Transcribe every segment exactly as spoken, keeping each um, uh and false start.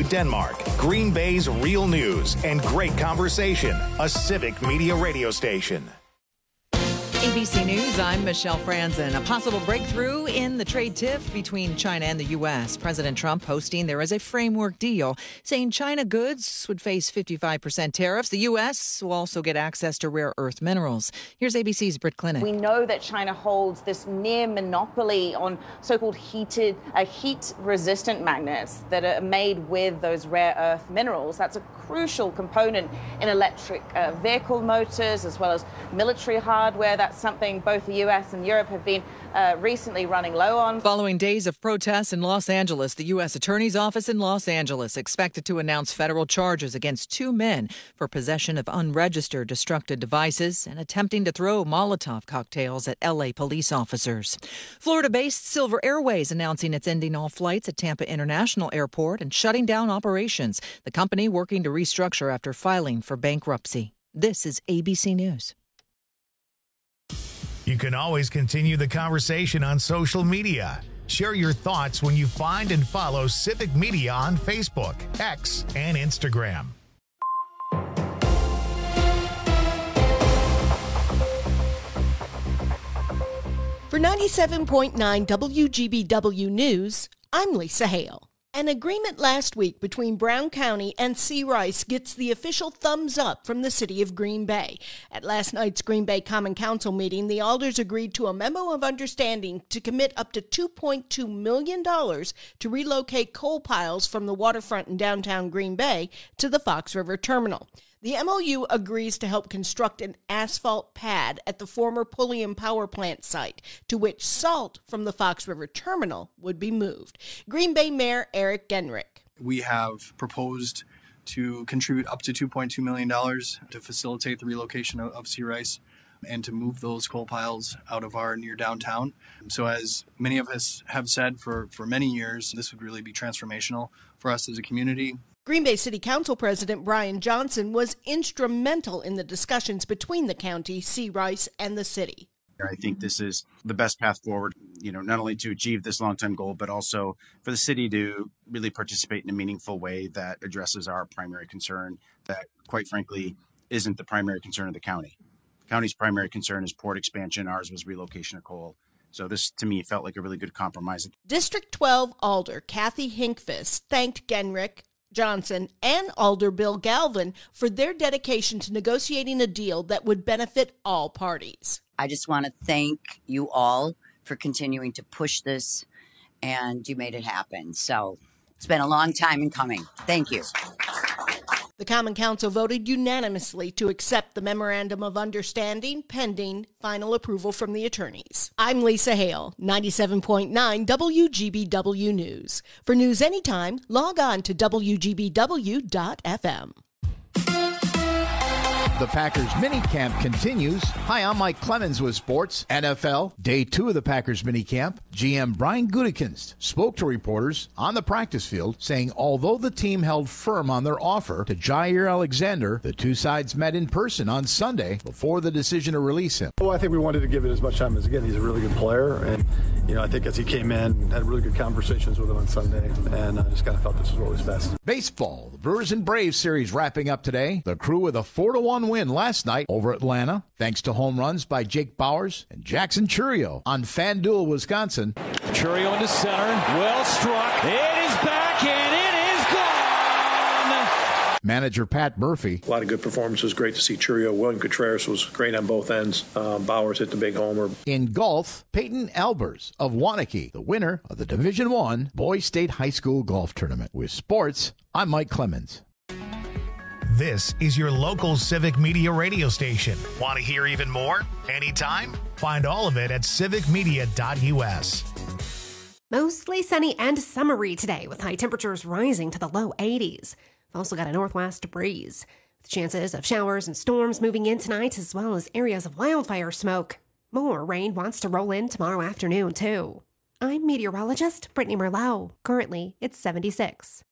W Denmark, Green Bay's real news and great conversation, a Civic Media radio station. A B C News, I'm Michelle Franzen. A possible breakthrough in the trade tiff between China and the U S. President Trump posting there is a framework deal saying China goods would face fifty-five percent tariffs. The U S will also get access to rare earth minerals. Here's A B C's Britt Clinic. We know that China holds this near monopoly on so-called heated, uh, heat-resistant magnets that are made with those rare earth minerals. That's a crucial component in electric uh, vehicle motors as well as military hardware. That's something both the U S and Europe have been uh, recently running low on. Following days of protests in Los Angeles, the U S Attorney's Office in Los Angeles expected to announce federal charges against two men for possession of unregistered destructive devices and attempting to throw Molotov cocktails at L A police officers. Florida-based Silver Airways announcing it's ending all flights at Tampa International Airport and shutting down operations. The company working to restructure after filing for bankruptcy. This is A B C News. You can always continue the conversation on social media. Share your thoughts when you find and follow Civic Media on Facebook, X, and Instagram. For ninety-seven point nine W G B W News, I'm Lisa Hale. An agreement last week between Brown County and C. Rice gets the official thumbs up from the city of Green Bay. At last night's Green Bay Common Council meeting, the alders agreed to a memo of understanding to commit up to two point two million dollars to relocate coal piles from the waterfront in downtown Green Bay to the Fox River Terminal. The M O U agrees to help construct an asphalt pad at the former Pulliam Power Plant site, to which salt from the Fox River Terminal would be moved. Green Bay Mayor Eric Genrich. We have proposed to contribute up to two point two million dollars to facilitate the relocation of, of C. Rice and to move those coal piles out of our near downtown. So as many of us have said for, for many years, this would really be transformational for us as a community. Green Bay City Council President Brian Johnson was instrumental in the discussions between the county, C. Rice, and the city. I think this is the best path forward, you know, not only to achieve this long-term goal, but also for the city to really participate in a meaningful way that addresses our primary concern that, quite frankly, isn't the primary concern of the county. The county's primary concern is port expansion. Ours was relocation of coal. So this, to me, felt like a really good compromise. District twelve Alder Kathy Hinkfist thanked Genrich, Johnson, and Alder Bill Galvin for their dedication to negotiating a deal that would benefit all parties. I just want to thank you all for continuing to push this, and you made it happen. So it's been a long time in coming. Thank you. The Common Council voted unanimously to accept the Memorandum of Understanding pending final approval from the attorneys. I'm Lisa Hale, ninety-seven point nine W G B W News. For news anytime, log on to W G B W dot F M. The Packers minicamp continues. Hi, I'm Mike Clemens with sports. N F L, day two of the Packers minicamp. G M Brian Gutekunst spoke to reporters on the practice field, saying although the team held firm on their offer to Jair Alexander, the two sides met in person on Sunday before the decision to release him. Well, I think we wanted to give it as much time as, again, he's a really good player. And, you know, I think as he came in, had really good conversations with him on Sunday, and I just kind of felt this was what was best. Baseball, the Brewers and Braves series wrapping up today. The Crew with a four to one win last night over Atlanta, thanks to home runs by Jake Bowers and Jackson Chourio on FanDuel, Wisconsin. Chourio into center, well struck. It is back and it is gone. Manager Pat Murphy. A lot of good performances. Great to see Chourio. William Contreras was great on both ends. Um, Bowers hit the big homer. In golf, Peyton Albers of Waunakee, the winner of the Division One Boys State High School Golf Tournament. With sports, I'm Mike Clemens. This is your local Civic Media radio station. Want to hear even more? Anytime? Find all of it at civic media dot U S. Mostly sunny and summery today, with high temperatures rising to the low eighties. We've also got a northwest breeze, with chances of showers and storms moving in tonight, as well as areas of wildfire smoke. More rain wants to roll in tomorrow afternoon, too. I'm meteorologist Brittany Merlot. Currently, it's seventy-six.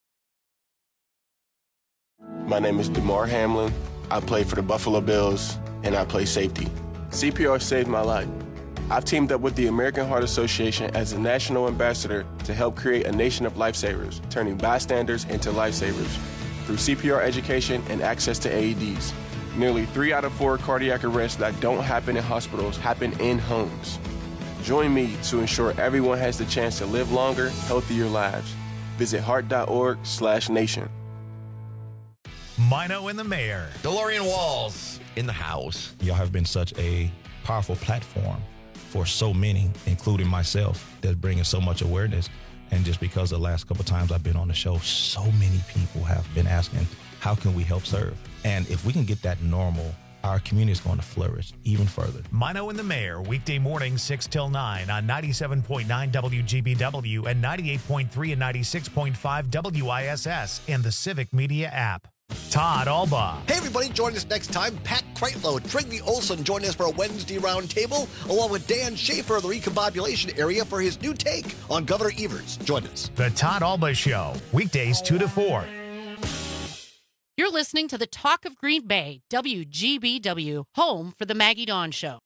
My name is DeMar Hamlin. I play for the Buffalo Bills, and I play safety. C P R saved my life. I've teamed up with the American Heart Association as a national ambassador to help create a nation of lifesavers, turning bystanders into lifesavers through C P R education and access to A E Ds. Nearly three out of four cardiac arrests that don't happen in hospitals happen in homes. Join me to ensure everyone has the chance to live longer, healthier lives. Visit heart.org slash nation. Mino and the Mayor. DeLorean Walls in the house. Y'all have been such a powerful platform for so many, including myself, that's bringing so much awareness. And just because the last couple of times I've been on the show, so many people have been asking, how can we help serve? And if we can get that normal, our community is going to flourish even further. Mino and the Mayor, weekday mornings six till nine on ninety-seven point nine W G B W and ninety-eight point three and ninety-six point five W I S S and the Civic Media app. Todd Alba. Hey, everybody, join us next time. Pat Kreitlow, Trigby Olson join us for a Wednesday roundtable, along with Dan Schaefer of the Recombobulation Area for his new take on Governor Evers. Join us. The Todd Alba Show, weekdays two to four. You're listening to the Talk of Green Bay, W G B W, home for the Maggie Dawn Show.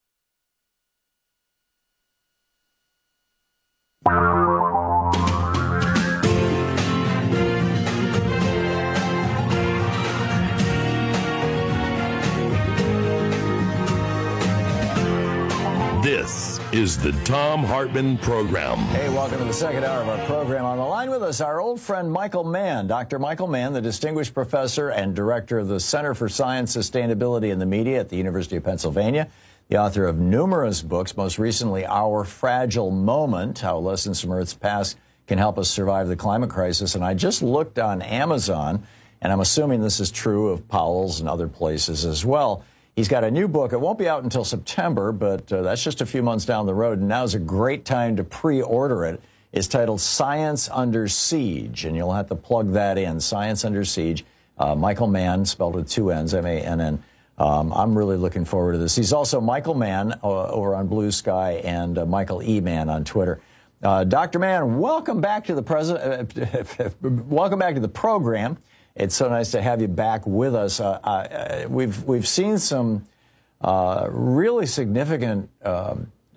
This is the Thom Hartmann Program. Hey, welcome to the second hour of our program. On the line with us, our old friend Michael Mann. Doctor Michael Mann, the distinguished professor and director of the Center for Science, Sustainability, and the Media at the University of Pennsylvania, the author of numerous books, most recently Our Fragile Moment, How Lessons from Earth's Past Can Help Us Survive the Climate Crisis. And I just looked on Amazon, and I'm assuming this is true of Powell's and other places as well. He's got a new book. It won't be out until September, but uh, that's just a few months down the road. And now's a great time to pre-order it. It's titled Science Under Siege, and you'll have to plug that in. Science Under Siege. Uh, Michael Mann, spelled with two N's, M A N N. Um, I'm really looking forward to this. He's also Michael Mann uh, over on Blue Sky and uh, Michael E. Mann on Twitter. Uh, Doctor Mann, welcome back to the president. Uh, welcome back to the program. It's so nice to have you back with us. Uh, uh, we've we've seen some uh, really significant uh,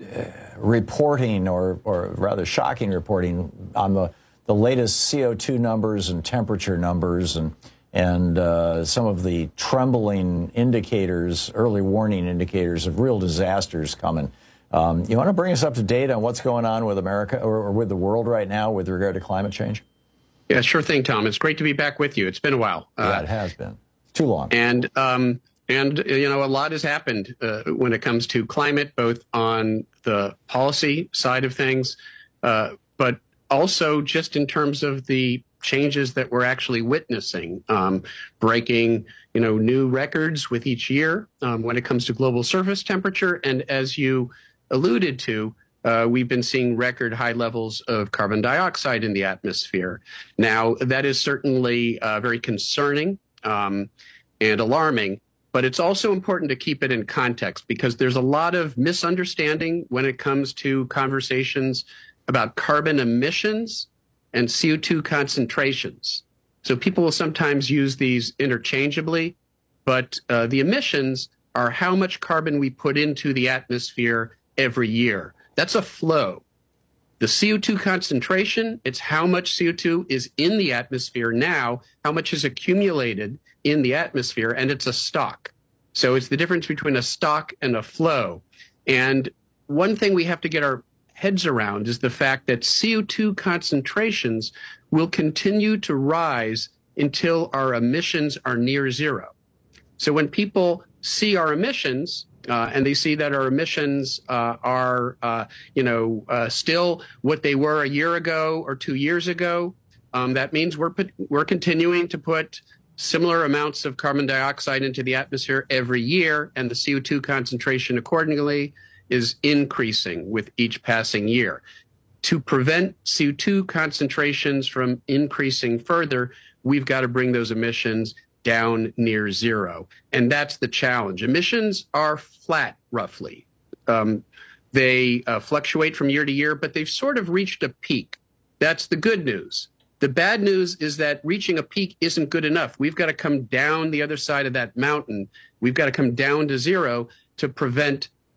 reporting, or or rather shocking reporting, on the, the latest C O two numbers and temperature numbers, and and uh, some of the trembling indicators, early warning indicators of real disasters coming. Um, you want to bring us up to date on what's going on with America or, or with the world right now with regard to climate change? Yeah, sure thing, Tom. It's great to be back with you. It's been a while. Yeah, uh, it has been. Too long. And, um, and you know, a lot has happened uh, when it comes to climate, both on the policy side of things, uh, but also just in terms of the changes that we're actually witnessing, um, breaking, you know, new records with each year um, when it comes to global surface temperature. And as you alluded to, Uh, we've been seeing record high levels of carbon dioxide in the atmosphere. Now, that is certainly uh, very concerning um, and alarming, but it's also important to keep it in context, because there's a lot of misunderstanding when it comes to conversations about carbon emissions and C O two concentrations. So people will sometimes use these interchangeably, but uh, the emissions are how much carbon we put into the atmosphere every year. That's a flow. The C O two concentration, it's how much C O two is in the atmosphere now, how much is accumulated in the atmosphere, and it's a stock. So it's the difference between a stock and a flow. And one thing we have to get our heads around is the fact that C O two concentrations will continue to rise until our emissions are near zero. So when people see our emissions, Uh, and they see that our emissions uh, are, uh, you know, uh, still what they were a year ago or two years ago. Um, that means we're put, we're continuing to put similar amounts of carbon dioxide into the atmosphere every year, and the C O two concentration accordingly is increasing with each passing year. To prevent C O two concentrations from increasing further, we've got to bring those emissions down near zero. And that's the challenge. Emissions are flat, roughly. Um, they uh, fluctuate from year to year, but they've sort of reached a peak. That's the good news. The bad news is that reaching a peak isn't good enough. We've got to come down the other side of that mountain. We've got to come down to zero to prevent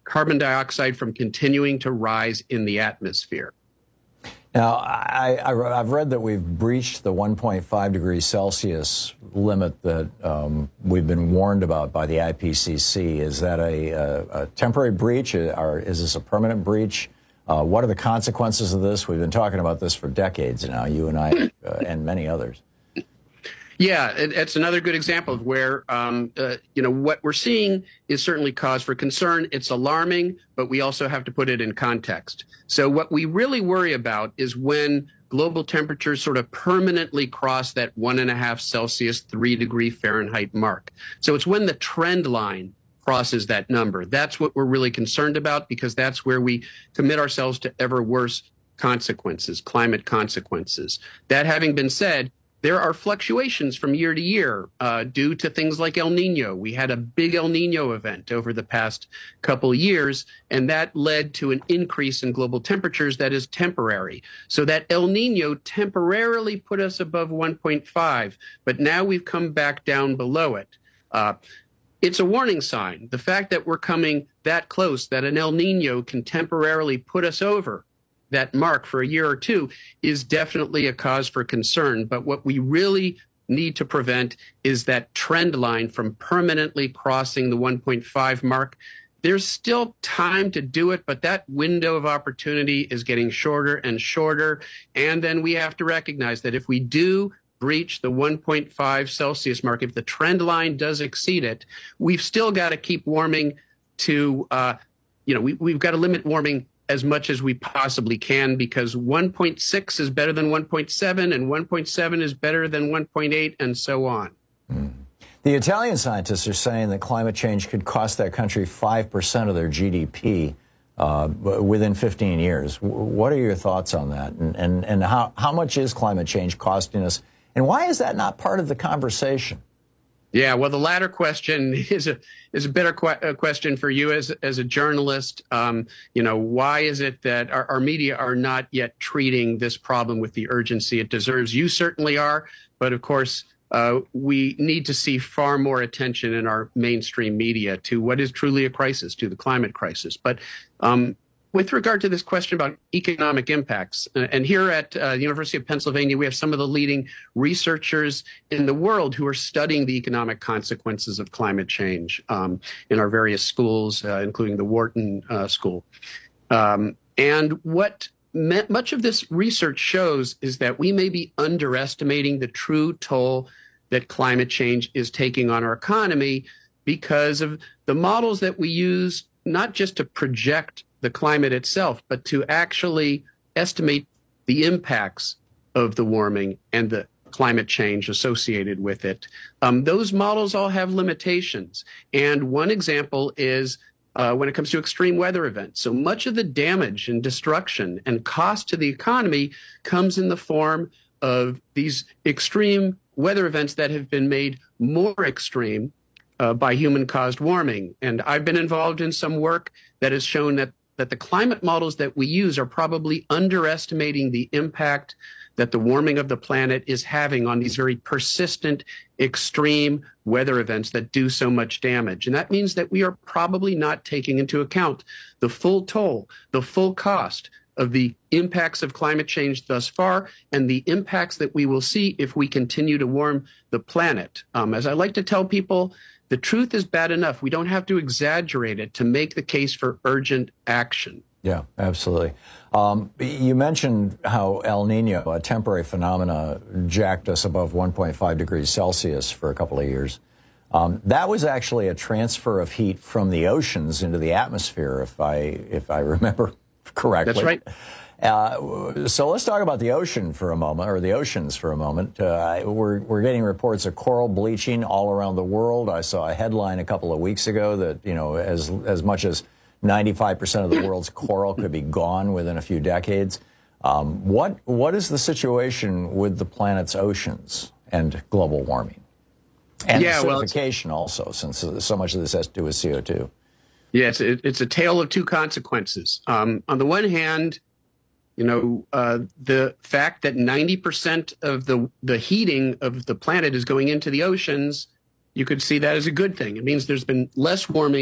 carbon dioxide from continuing to rise in the atmosphere. Now, I, I, I've read that we've breached the one point five degrees Celsius limit that um, we've been warned about by the I P C C. Is that a, a, a temporary breach, or is this a permanent breach? Uh, what are the consequences of this? We've been talking about this for decades now, you and I uh, and many others. Yeah, it, it's another good example of where, um, uh, you know, what we're seeing is certainly cause for concern. It's alarming, but we also have to put it in context. So what we really worry about is when global temperatures sort of permanently cross that one and a half Celsius, three degree Fahrenheit mark. So it's when the trend line crosses that number. That's what we're really concerned about, because that's where we commit ourselves to ever worse consequences, climate consequences. That having been said, there are fluctuations from year to year uh, due to things like El Nino. We had a big El Nino event over the past couple of years, and that led to an increase in global temperatures that is temporary. So that El Nino temporarily put us above one point five, but now we've come back down below it. Uh, it's a warning sign. The fact that we're coming that close, that an El Nino can temporarily put us over that mark for a year or two, is definitely a cause for concern. But what we really need to prevent is that trend line from permanently crossing the one point five mark. There's still time to do it, but that window of opportunity is getting shorter and shorter. And then we have to recognize that if we do breach the one point five Celsius mark, if the trend line does exceed it, we've still got to keep warming to, uh, you know, we, we've got to limit warming as much as we possibly can, because one point six is better than one point seven, and one point seven is better than one point eight, and so on. Mm. The Italian scientists are saying that climate change could cost that country five percent of their G D P uh, within fifteen years. What are your thoughts on that? And, and, and how, how much is climate change costing us? And why is that not part of the conversation? Yeah, well, the latter question is a is a better que- question for you as as a journalist. Um, you know, why is it that our, our media are not yet treating this problem with the urgency it deserves? You certainly are, but of course, uh, we need to see far more attention in our mainstream media to what is truly a crisis, to the climate crisis. But um, with regard to this question about economic impacts, and here at uh, the University of Pennsylvania, we have some of the leading researchers in the world who are studying the economic consequences of climate change um, in our various schools, uh, including the Wharton uh, School. Um, and what me- much of this research shows is that we may be underestimating the true toll that climate change is taking on our economy because of the models that we use, not just to project the climate itself, but to actually estimate the impacts of the warming and the climate change associated with it. Um, those models all have limitations. And one example is uh, when it comes to extreme weather events. So much of the damage and destruction and cost to the economy comes in the form of these extreme weather events that have been made more extreme uh, by human-caused warming. And I've been involved in some work that has shown that that the climate models that we use are probably underestimating the impact that the warming of the planet is having on these very persistent, extreme weather events that do so much damage. And that means that we are probably not taking into account the full toll, the full cost of the impacts of climate change thus far, and the impacts that we will see if we continue to warm the planet. Um, as I like to tell people, the truth is bad enough. We don't have to exaggerate it to make the case for urgent action. Yeah, absolutely. Um, you mentioned how El Nino, a temporary phenomena, jacked us above one point five degrees Celsius for a couple of years. Um, that was actually a transfer of heat from the oceans into the atmosphere, if I if I remember correctly. That's right. Uh, so let's talk about the ocean for a moment, or the oceans for a moment. Uh, we're, we're getting reports of coral bleaching all around the world. I saw a headline a couple of weeks ago that, you know, as as much as ninety-five percent of the world's coral could be gone within a few decades. Um, what what is the situation with the planet's oceans and global warming? And yeah, acidification well, also, since so much of this has to do with C O two. Yes, it, it's a tale of two consequences. Um, on the one hand, You know, uh, the fact that ninety percent of the, the heating of the planet is going into the oceans, you could see that as a good thing. It means there's been less warming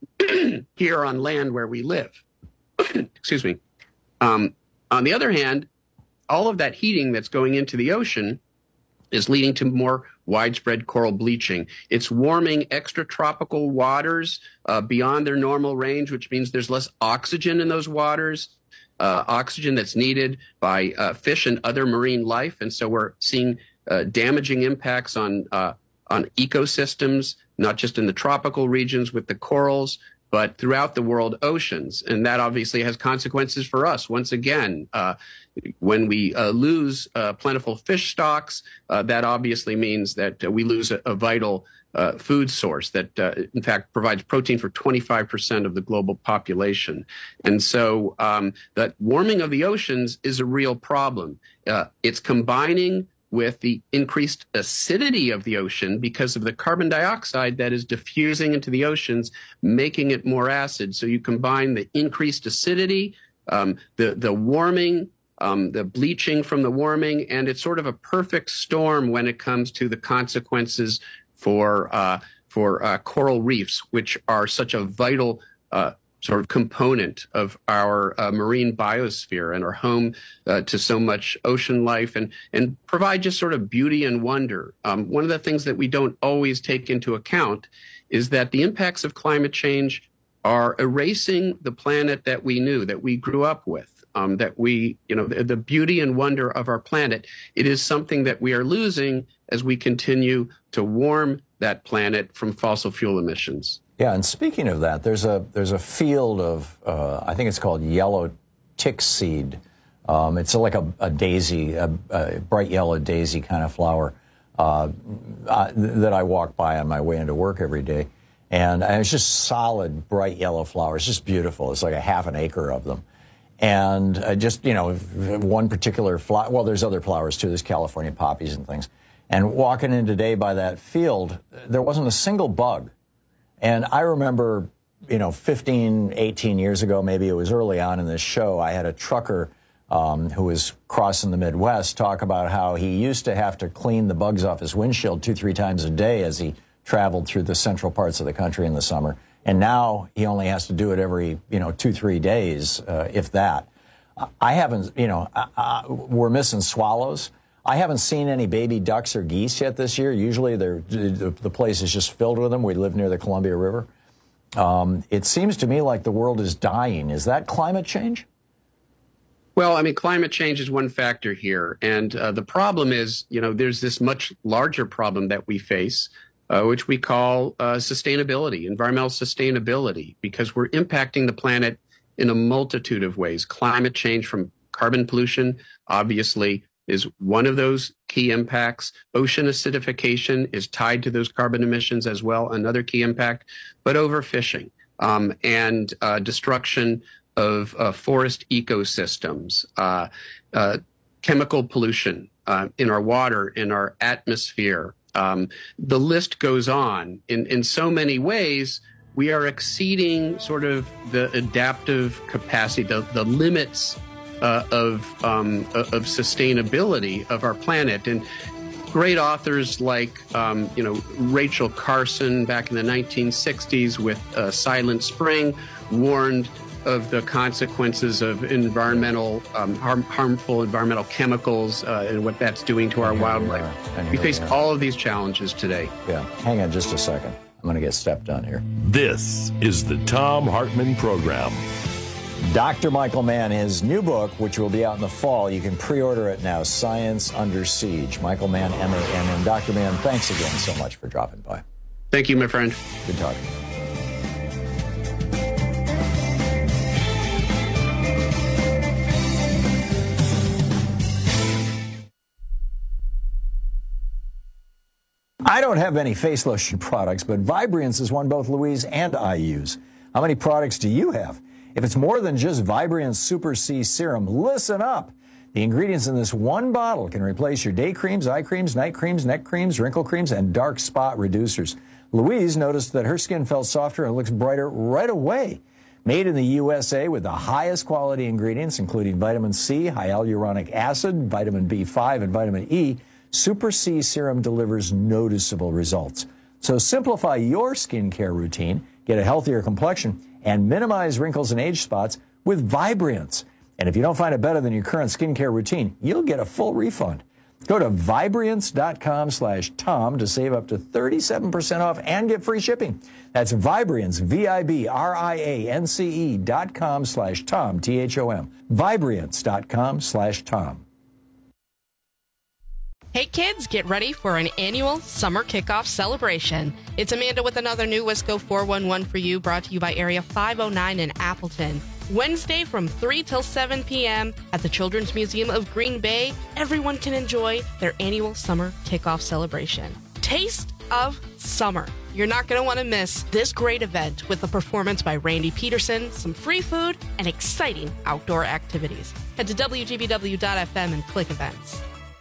here on land where we live. Excuse me. Um, on the other hand, all of that heating that's going into the ocean is leading to more widespread coral bleaching. It's warming extratropical waters uh, beyond their normal range, which means there's less oxygen in those waters, uh, oxygen that's needed by uh, fish and other marine life. And so we're seeing uh, damaging impacts on uh, on ecosystems, not just in the tropical regions with the corals, but throughout the world oceans. And that obviously has consequences for us. Once again, uh, when we uh, lose uh, plentiful fish stocks, uh, that obviously means that uh, we lose a, a vital uh, food source that, uh, in fact, provides protein for twenty-five percent of the global population. And so um, that warming of the oceans is a real problem. Uh, it's combining with the increased acidity of the ocean because of the carbon dioxide that is diffusing into the oceans, making it more acid. So you combine the increased acidity, um, the, the warming, um, the bleaching from the warming, and it's sort of a perfect storm when it comes to the consequences for, uh, for uh, coral reefs, which are such a vital uh, sort of component of our uh, marine biosphere and are home uh, to so much ocean life and, and provide just sort of beauty and wonder. Um, one of the things that we don't always take into account is that the impacts of climate change are erasing the planet that we knew, that we grew up with, um, that we, you know, the, the beauty and wonder of our planet. It is something that we are losing as we continue to warm that planet from fossil fuel emissions. Yeah, and speaking of that, there's a there's a field of uh, I think it's called yellow tick seed. Um, it's like a, a daisy, a, a bright yellow daisy kind of flower uh, uh, that I walk by on my way into work every day, and, and it's just solid bright yellow flowers, it's just beautiful. It's like a half an acre of them, and uh, just you know one particular flower. Well, there's other flowers too. There's California poppies and things. And walking in today by that field, there wasn't a single bug. And I remember, you know, fifteen, eighteen years ago, maybe it was early on in this show, I had a trucker um, who was crossing the Midwest talk about how he used to have to clean the bugs off his windshield two, three times a day as he traveled through the central parts of the country in the summer. And now he only has to do it every, you know, two, three days, uh, if that. I haven't, you know, I, I, we're missing swallows. I haven't seen any baby ducks or geese yet this year. Usually they're, the, the place is just filled with them. We live near the Columbia River. Um, it seems to me like the world is dying. Is that climate change? Well, I mean, climate change is one factor here. And uh, the problem is, you know, there's this much larger problem that we face, uh, which we call uh, sustainability, environmental sustainability, because we're impacting the planet in a multitude of ways. Climate change from carbon pollution, obviously, is one of those key impacts. Ocean acidification is tied to those carbon emissions as well, another key impact, but overfishing um, and uh, destruction of uh, forest ecosystems, uh, uh, chemical pollution uh, in our water, in our atmosphere. Um, the list goes on. In, in so many ways, we are exceeding sort of the adaptive capacity, the, the limits Uh, of um, of sustainability of our planet. And great authors like um, you know Rachel Carson back in the nineteen sixties with uh, Silent Spring warned of the consequences of environmental um, harm, harmful environmental chemicals uh, and what that's doing to our wildlife. We, we face we all of these challenges today. Yeah, hang on just a second. I'm going to get stepped on here. This is the Thom Hartmann Program. Doctor Michael Mann, his new book, which will be out in the fall, you can pre-order it now, Science Under Siege. Michael Mann, M A N N. Doctor Mann, thanks again so much for dropping by. Thank you, my friend. Good talking. I don't have any face lotion products, but Vibriance is one both Louise and I use. How many products do you have? If it's more than just Vibriance Super C Serum, listen up. The ingredients in this one bottle can replace your day creams, eye creams, night creams, neck creams, wrinkle creams, and dark spot reducers. Louise noticed that her skin felt softer and looks brighter right away. Made in the U S A with the highest quality ingredients, including vitamin C, hyaluronic acid, vitamin B five, and vitamin E, Super C Serum delivers noticeable results. So simplify your skincare routine. Get a healthier complexion and minimize wrinkles and age spots with Vibriance. And if you don't find it better than your current skincare routine, you'll get a full refund. Go to Vibriance.com slash Tom to save up to thirty-seven percent off and get free shipping. That's Vibriance, V I B R I A N C E dot com slash Tom, T H O M. Vibriance.com slash Tom. Hey kids, get ready for an annual summer kickoff celebration. It's Amanda with another new Wisco four one one for you, brought to you by Area five oh nine in Appleton. Wednesday from three till seven p.m. at the Children's Museum of Green Bay, everyone can enjoy their annual summer kickoff celebration. Taste of Summer. You're not going to want to miss this great event with a performance by Randy Peterson, some free food, and exciting outdoor activities. Head to W G B W dot F M and click events.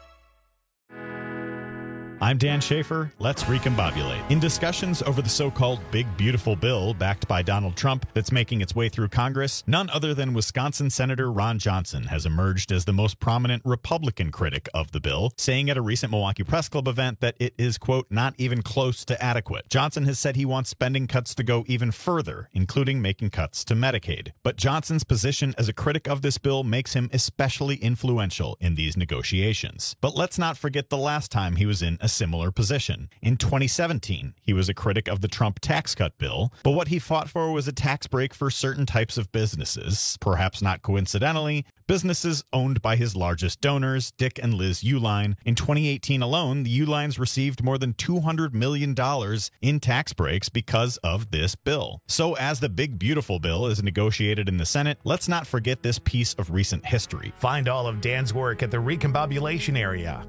I'm Dan Schaefer. Let's recombobulate. In discussions over the so-called Big Beautiful Bill backed by Donald Trump that's making its way through Congress, none other than Wisconsin Senator Ron Johnson has emerged as the most prominent Republican critic of the bill, saying at a recent Milwaukee Press Club event that it is, quote, not even close to adequate. Johnson has said he wants spending cuts to go even further, including making cuts to Medicaid. But Johnson's position as a critic of this bill makes him especially influential in these negotiations. But let's not forget the last time he was in a similar position. In twenty seventeen, he was a critic of the Trump tax cut bill, but what he fought for was a tax break for certain types of businesses, perhaps not coincidentally, businesses owned by his largest donors, Dick and Liz Uihlein. In twenty eighteen alone, the Uihleins received more than two hundred million dollars in tax breaks because of this bill. So as the Big Beautiful Bill is negotiated in the Senate, let's not forget this piece of recent history. Find all of Dan's work at the Recombobulation area.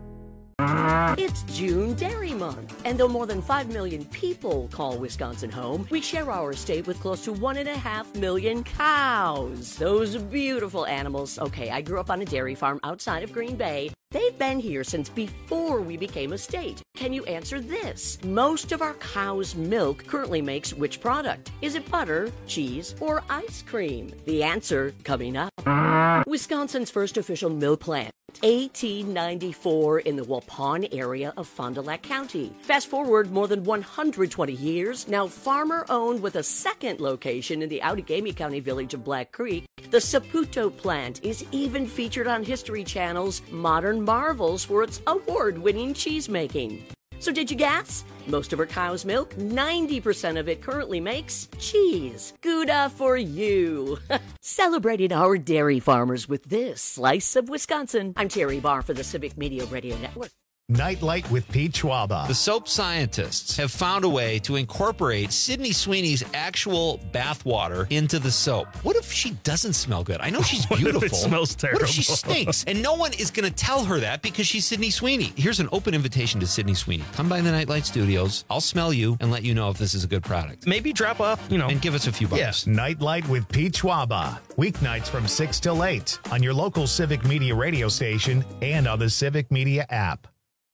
It's June Dairy Month, and though more than five million people call Wisconsin home, we share our state with close to one and a half million cows. Those beautiful animals. Okay, I grew up on a dairy farm outside of Green Bay. They've been here since before we became a state. Can you answer this? Most of our cow's milk currently makes which product? Is it butter, cheese, or ice cream? The answer coming up. Wisconsin's first official milk plant, eighteen ninety-four, in the Waupun area of Fond du Lac County. Fast forward more than one hundred twenty years, now farmer-owned with a second location in the Outagamie County village of Black Creek. The Saputo plant is even featured on History Channel's Modern Marvels for its award-winning cheese making. So did you guess? Most of our cow's milk, ninety percent of it currently makes cheese. Gouda for you. Celebrating our dairy farmers with this slice of Wisconsin. I'm Terry Barr for the Civic Media Radio Network. Nightlight with Pete Schwaba. The soap scientists have found a way to incorporate Sydney Sweeney's actual bathwater into the soap. What if she doesn't smell good? I know she's beautiful. What if it smells terrible? What if she stinks? And no one is going to tell her that because she's Sydney Sweeney. Here's an open invitation to Sydney Sweeney. Come by the Nightlight Studios. I'll smell you and let you know if this is a good product. Maybe drop off, you know. And give us a few bucks. Yes. Nightlight with Pete Schwaba. Weeknights from six till eight on your local Civic Media radio station and on the Civic Media app.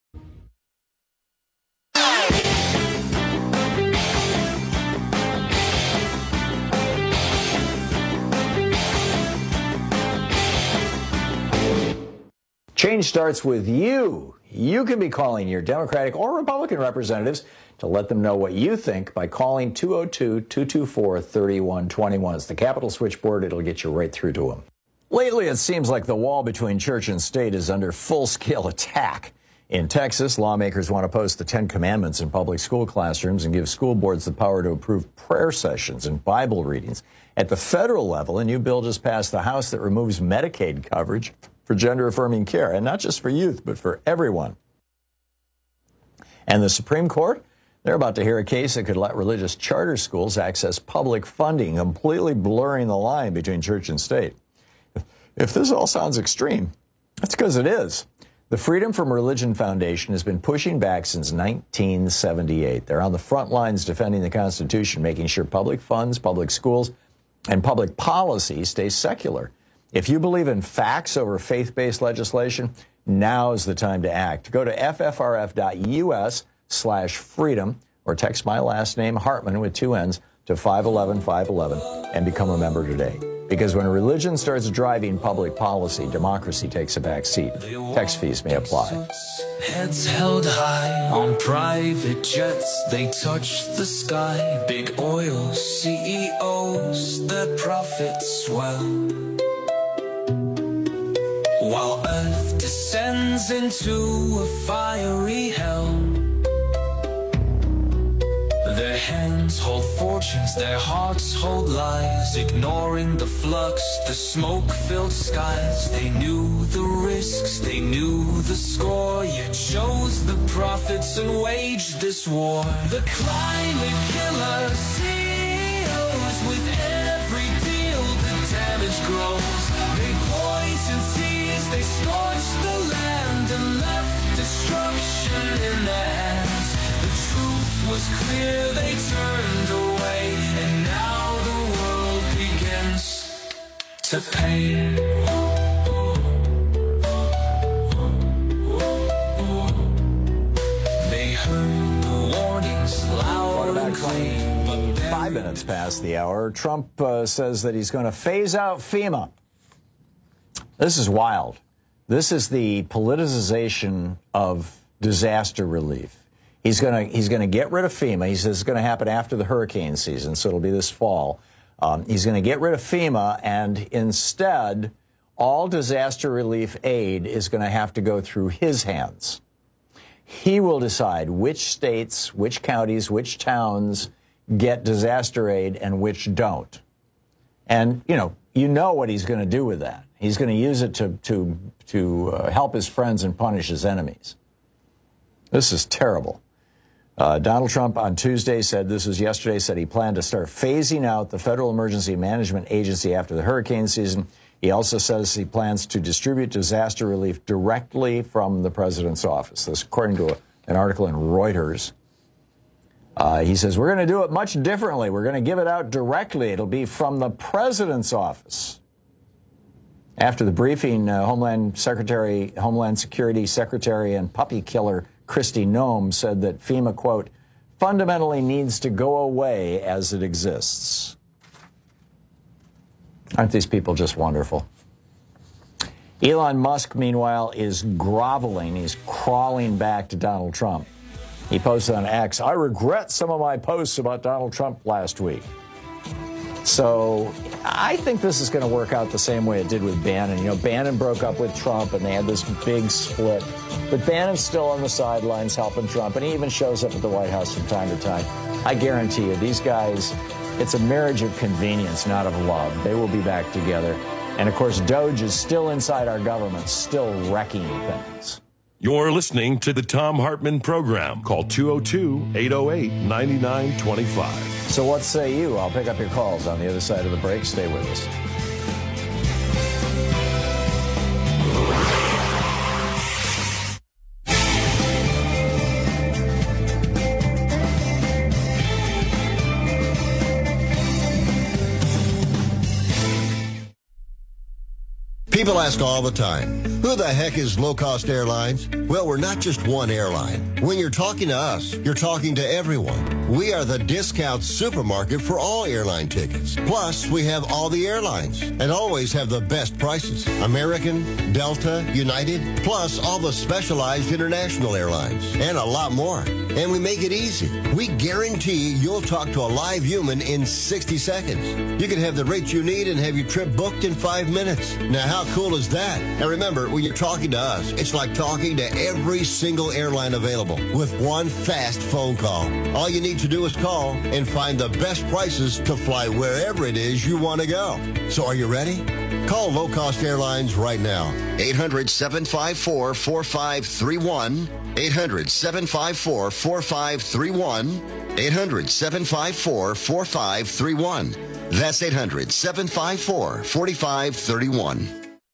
Change starts with you. You can be calling your Democratic or Republican representatives to let them know what you think by calling two oh two, two two four, three one two one. It's the Capitol switchboard. It'll get you right through to them. Lately, it seems like the wall between church and state is under full-scale attack. In Texas, lawmakers want to post the Ten Commandments in public school classrooms and give school boards the power to approve prayer sessions and Bible readings. At the federal level, a new bill just passed the House that removes Medicaid coverage for gender-affirming care, and not just for youth, but for everyone. And the Supreme Court, they're about to hear a case that could let religious charter schools access public funding, completely blurring the line between church and state. If this all sounds extreme, that's because it is. The Freedom from Religion Foundation has been pushing back since nineteen seventy-eight. They're on the front lines defending the Constitution, making sure public funds, public schools, and public policy stay secular. If you believe in facts over faith-based legislation, now is the time to act. Go to ffrf.us slash freedom or text my last name, Hartman, with two N's, to five one one, five one one and become a member today. Because when religion starts driving public policy, democracy takes a back seat. Tax fees may apply. Heads held high on private jets, they touch the sky. Big oil C E Os, their profits swell. While Earth descends into a fiery hell, their hands hold fortunes, their hearts hold lies. Ignoring the flux, the smoke-filled skies. They knew the risks, they knew the score, yet chose the profits and waged this war. The climate killer C E Os, with every deal the damage grows. They poison seas, they scorched the land and left destruction in their hands. The truth was clear, they turned away, and now the world begins to pay. They heard the warnings loud and clear. But Five minutes past the hour, Trump uh, says that he's going to phase out FEMA. This is wild. This is the politicization of disaster relief. He's going to he's going to get rid of FEMA. He says it's going to happen after the hurricane season, so it'll be this fall. Um, he's going to get rid of FEMA, and instead, all disaster relief aid is going to have to go through his hands. He will decide which states, which counties, which towns get disaster aid and which don't. And, you know, you know what he's going to do with that. He's going to use it to, to, to uh, help his friends and punish his enemies. This is terrible. Uh, Donald Trump on Tuesday said, this was yesterday, said he planned to start phasing out the Federal Emergency Management Agency after the hurricane season. He also says he plans to distribute disaster relief directly from the president's office. This according to a, an article in Reuters. Uh, he says, we're going to do it much differently. We're going to give it out directly. It'll be from the president's office. After the briefing, uh, Homeland Secretary, Homeland Security Secretary and puppy killer Kristi Noem said that FEMA, quote, fundamentally needs to go away as it exists. Aren't these people just wonderful? Elon Musk, meanwhile, is groveling. He's crawling back to Donald Trump. He posted on X, I regret some of my posts about Donald Trump last week. So I think this is going to work out the same way it did with Bannon. You know, Bannon broke up with Trump, and they had this big split. But Bannon's still on the sidelines helping Trump, and he even shows up at the White House from time to time. I guarantee you, these guys, it's a marriage of convenience, not of love. They will be back together. And, of course, Doge is still inside our government, still wrecking things. You're listening to the Thom Hartmann Program. Call two oh two, eight oh eight, nine nine two five. So what say you? I'll pick up your calls on the other side of the break. Stay with us. People ask all the time, who the heck is Low Cost Airlines? Well, we're not just one airline. When you're talking to us, you're talking to everyone. We are the discount supermarket for all airline tickets. Plus, we have all the airlines and always have the best prices. American, Delta, United, plus all the specialized international airlines and a lot more. And we make it easy. We guarantee you'll talk to a live human in sixty seconds. You can have the rates you need and have your trip booked in five minutes. Now, how cool is that? And remember, when you're talking to us, it's like talking to every single airline available with one fast phone call. All you need to do is call and find the best prices to fly wherever it is you want to go. So are you ready? Call Low Cost Airlines right now. eight hundred, seven five four, four five three one. eight hundred, seven five four, four five three one. eight hundred, seven five four, four five three one. That's eight hundred, seven five four, four five three one.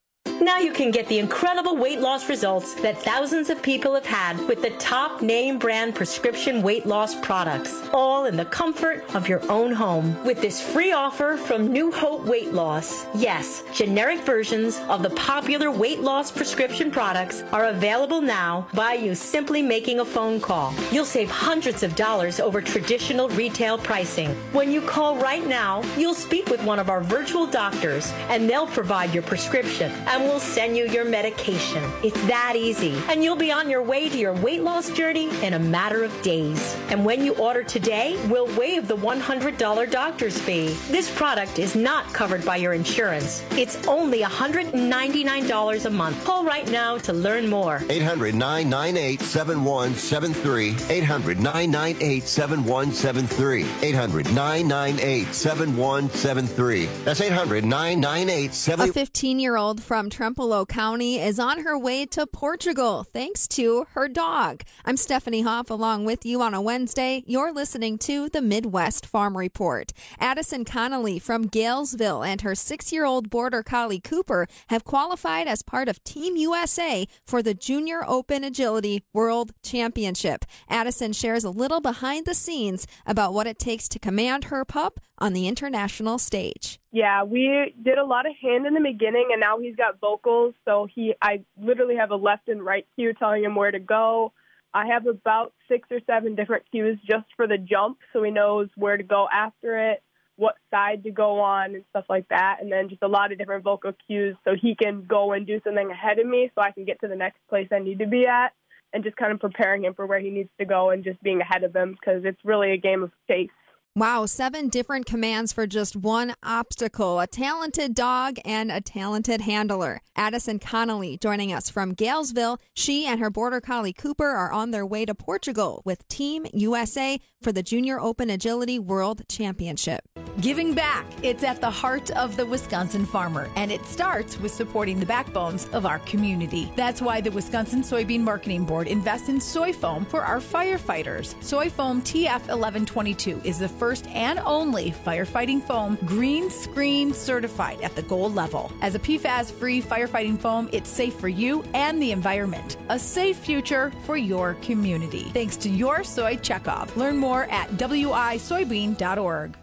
Now you can get the incredible weight loss results that thousands of people have had with the top name brand prescription weight loss products, all in the comfort of your own home. With this free offer from New Hope Weight Loss, yes, generic versions of the popular weight loss prescription products are available now by you simply making a phone call. You'll save hundreds of dollars over traditional retail pricing. When you call right now, you'll speak with one of our virtual doctors and they'll provide your prescription and we'll send you your medication. It's that easy. And you'll be on your way to your weight loss journey in a matter of days. And when you order today, we'll waive the one hundred dollars doctor's fee. This product is not covered by your insurance. It's only one hundred ninety-nine dollars a month. Call right now to learn more. eight hundred, nine nine eight, seven one seven three. eight hundred, nine nine eight, seven one seven three. eight hundred, nine nine eight, seven one seven three. That's eight hundred, nine nine eight, seven one seven three. A fifteen-year-old from Trempealeau County is on her way to Portugal thanks to her dog. I'm Stephanie Hoff along with you on a Wednesday. You're listening to the Midwest Farm Report. Addison Connolly from Galesville and her six-year-old Border Collie Cooper have qualified as part of Team U S A for the Junior Open Agility World Championship. Addison shares a little behind the scenes about what it takes to command her pup on the international stage. Yeah, we did a lot of hand in the beginning, and now he's got vocals, so he I literally have a left and right cue telling him where to go. I have about six or seven different cues just for the jump, so he knows where to go after it, what side to go on, and stuff like that, and then just a lot of different vocal cues so he can go and do something ahead of me so I can get to the next place I need to be at, and just kind of preparing him for where he needs to go and just being ahead of him because it's really a game of chase. Wow, seven different commands for just one obstacle. A talented dog and a talented handler. Addison Connolly joining us from Galesville. She and her Border Collie Cooper are on their way to Portugal with Team U S A for the Junior Open Agility World Championship. Giving back. It's at the heart of the Wisconsin farmer, and it starts with supporting the backbones of our community. That's why the Wisconsin Soybean Marketing Board invests in soy foam for our firefighters. Soy foam T F eleven twenty-two is the first First and only firefighting foam green screen certified at the gold level. As a P FAS-free firefighting foam, it's safe for you and the environment. A safe future for your community. Thanks to your soy checkoff. Learn more at w i soybean dot org.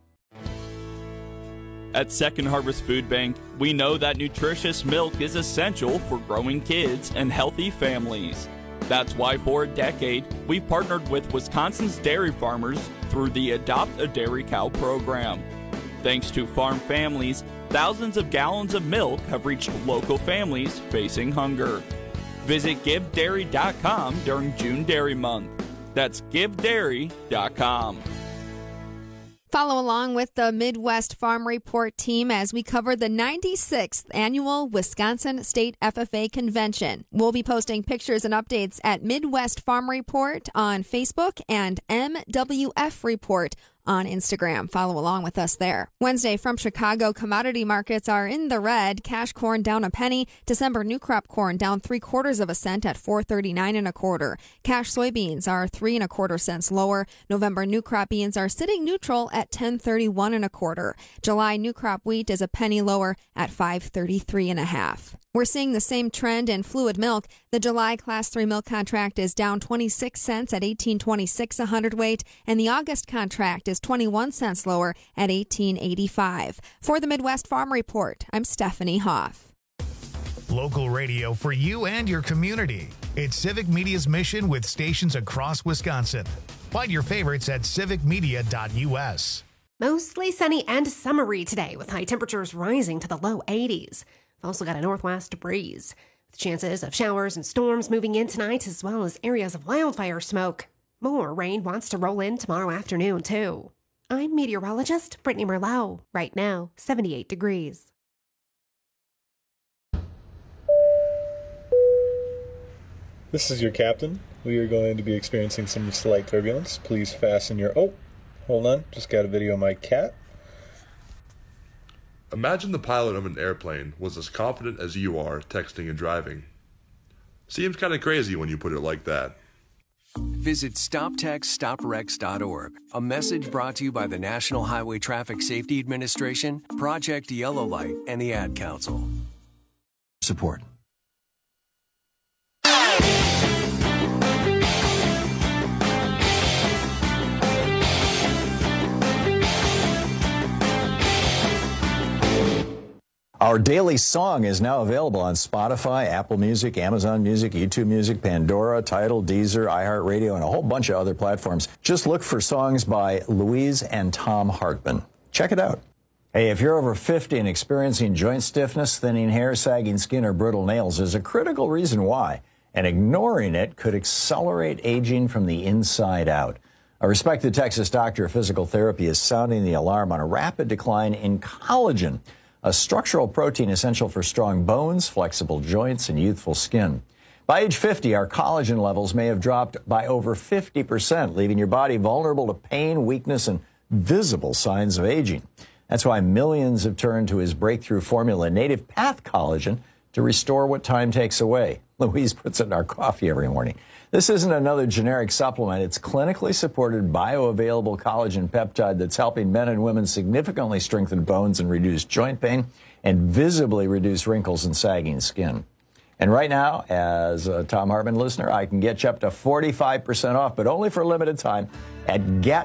At Second Harvest Food Bank, we know that nutritious milk is essential for growing kids and healthy families. That's why for a decade, we've partnered with Wisconsin's dairy farmers through the Adopt a Dairy Cow program. Thanks to farm families, thousands of gallons of milk have reached local families facing hunger. Visit give dairy dot com during June Dairy Month. That's give dairy dot com. Follow along with the Midwest Farm Report team as we cover the ninety-sixth Annual Wisconsin State F F A Convention. We'll be posting pictures and updates at Midwest Farm Report on Facebook and M W F Report on Instagram. Follow along with us there. Wednesday from Chicago, commodity markets are in the red. Cash corn down a penny. December new crop corn down three quarters of a cent at four thirty-nine and a quarter. Cash soybeans are three and a quarter cents lower. November new crop beans are sitting neutral at ten thirty-one and a quarter. July new crop wheat is a penny lower at five thirty-three and a half. We're seeing the same trend in fluid milk. The July Class three milk contract is down twenty-six cents at eighteen twenty-six a hundredweight, and the August contract is twenty-one cents lower at eighteen eighty-five. For the Midwest Farm Report, I'm Stephanie Hoff. Local radio for you and your community. It's Civic Media's mission with stations across Wisconsin. Find your favorites at civic media dot u s. Mostly sunny and summery today with high temperatures rising to the low eighties. We've also got a northwest breeze with chances of showers and storms moving in tonight as well as areas of wildfire smoke. More rain wants to roll in tomorrow afternoon too. I'm meteorologist Brittany Merlot. Right now, seventy-eight degrees. This is your captain. We are going to be experiencing some slight turbulence. Please fasten your... Oh, hold on. Just got a video of my cat. Imagine the pilot of an airplane was as confident as you are texting and driving. Seems kind of crazy when you put it like that. Visit stop text stop wrecks dot org. A message brought to you by the National Highway Traffic Safety Administration, Project Yellow Light, and the Ad Council. support. Our daily song is now available on Spotify, Apple Music, Amazon Music, YouTube Music, Pandora, Tidal, Deezer, iHeartRadio, and a whole bunch of other platforms. Just look for songs by Louise and Tom Hartman. Check it out. Hey, if you're over fifty and experiencing joint stiffness, thinning hair, sagging skin, or brittle nails, there's a critical reason why, and ignoring it could accelerate aging from the inside out. A respected Texas doctor of physical therapy is sounding the alarm on a rapid decline in collagen, a structural protein essential for strong bones, flexible joints, and youthful skin. By age fifty, our collagen levels may have dropped by over fifty percent, leaving your body vulnerable to pain, weakness, and visible signs of aging. That's why millions have turned to his breakthrough formula, Native Path Collagen, to restore what time takes away. Louise puts it in our coffee every morning. This isn't another generic supplement. It's clinically supported bioavailable collagen peptide that's helping men and women significantly strengthen bones and reduce joint pain and visibly reduce wrinkles and sagging skin. And right now, as a Tom Hartman listener, I can get you up to forty-five percent off, but only for a limited time at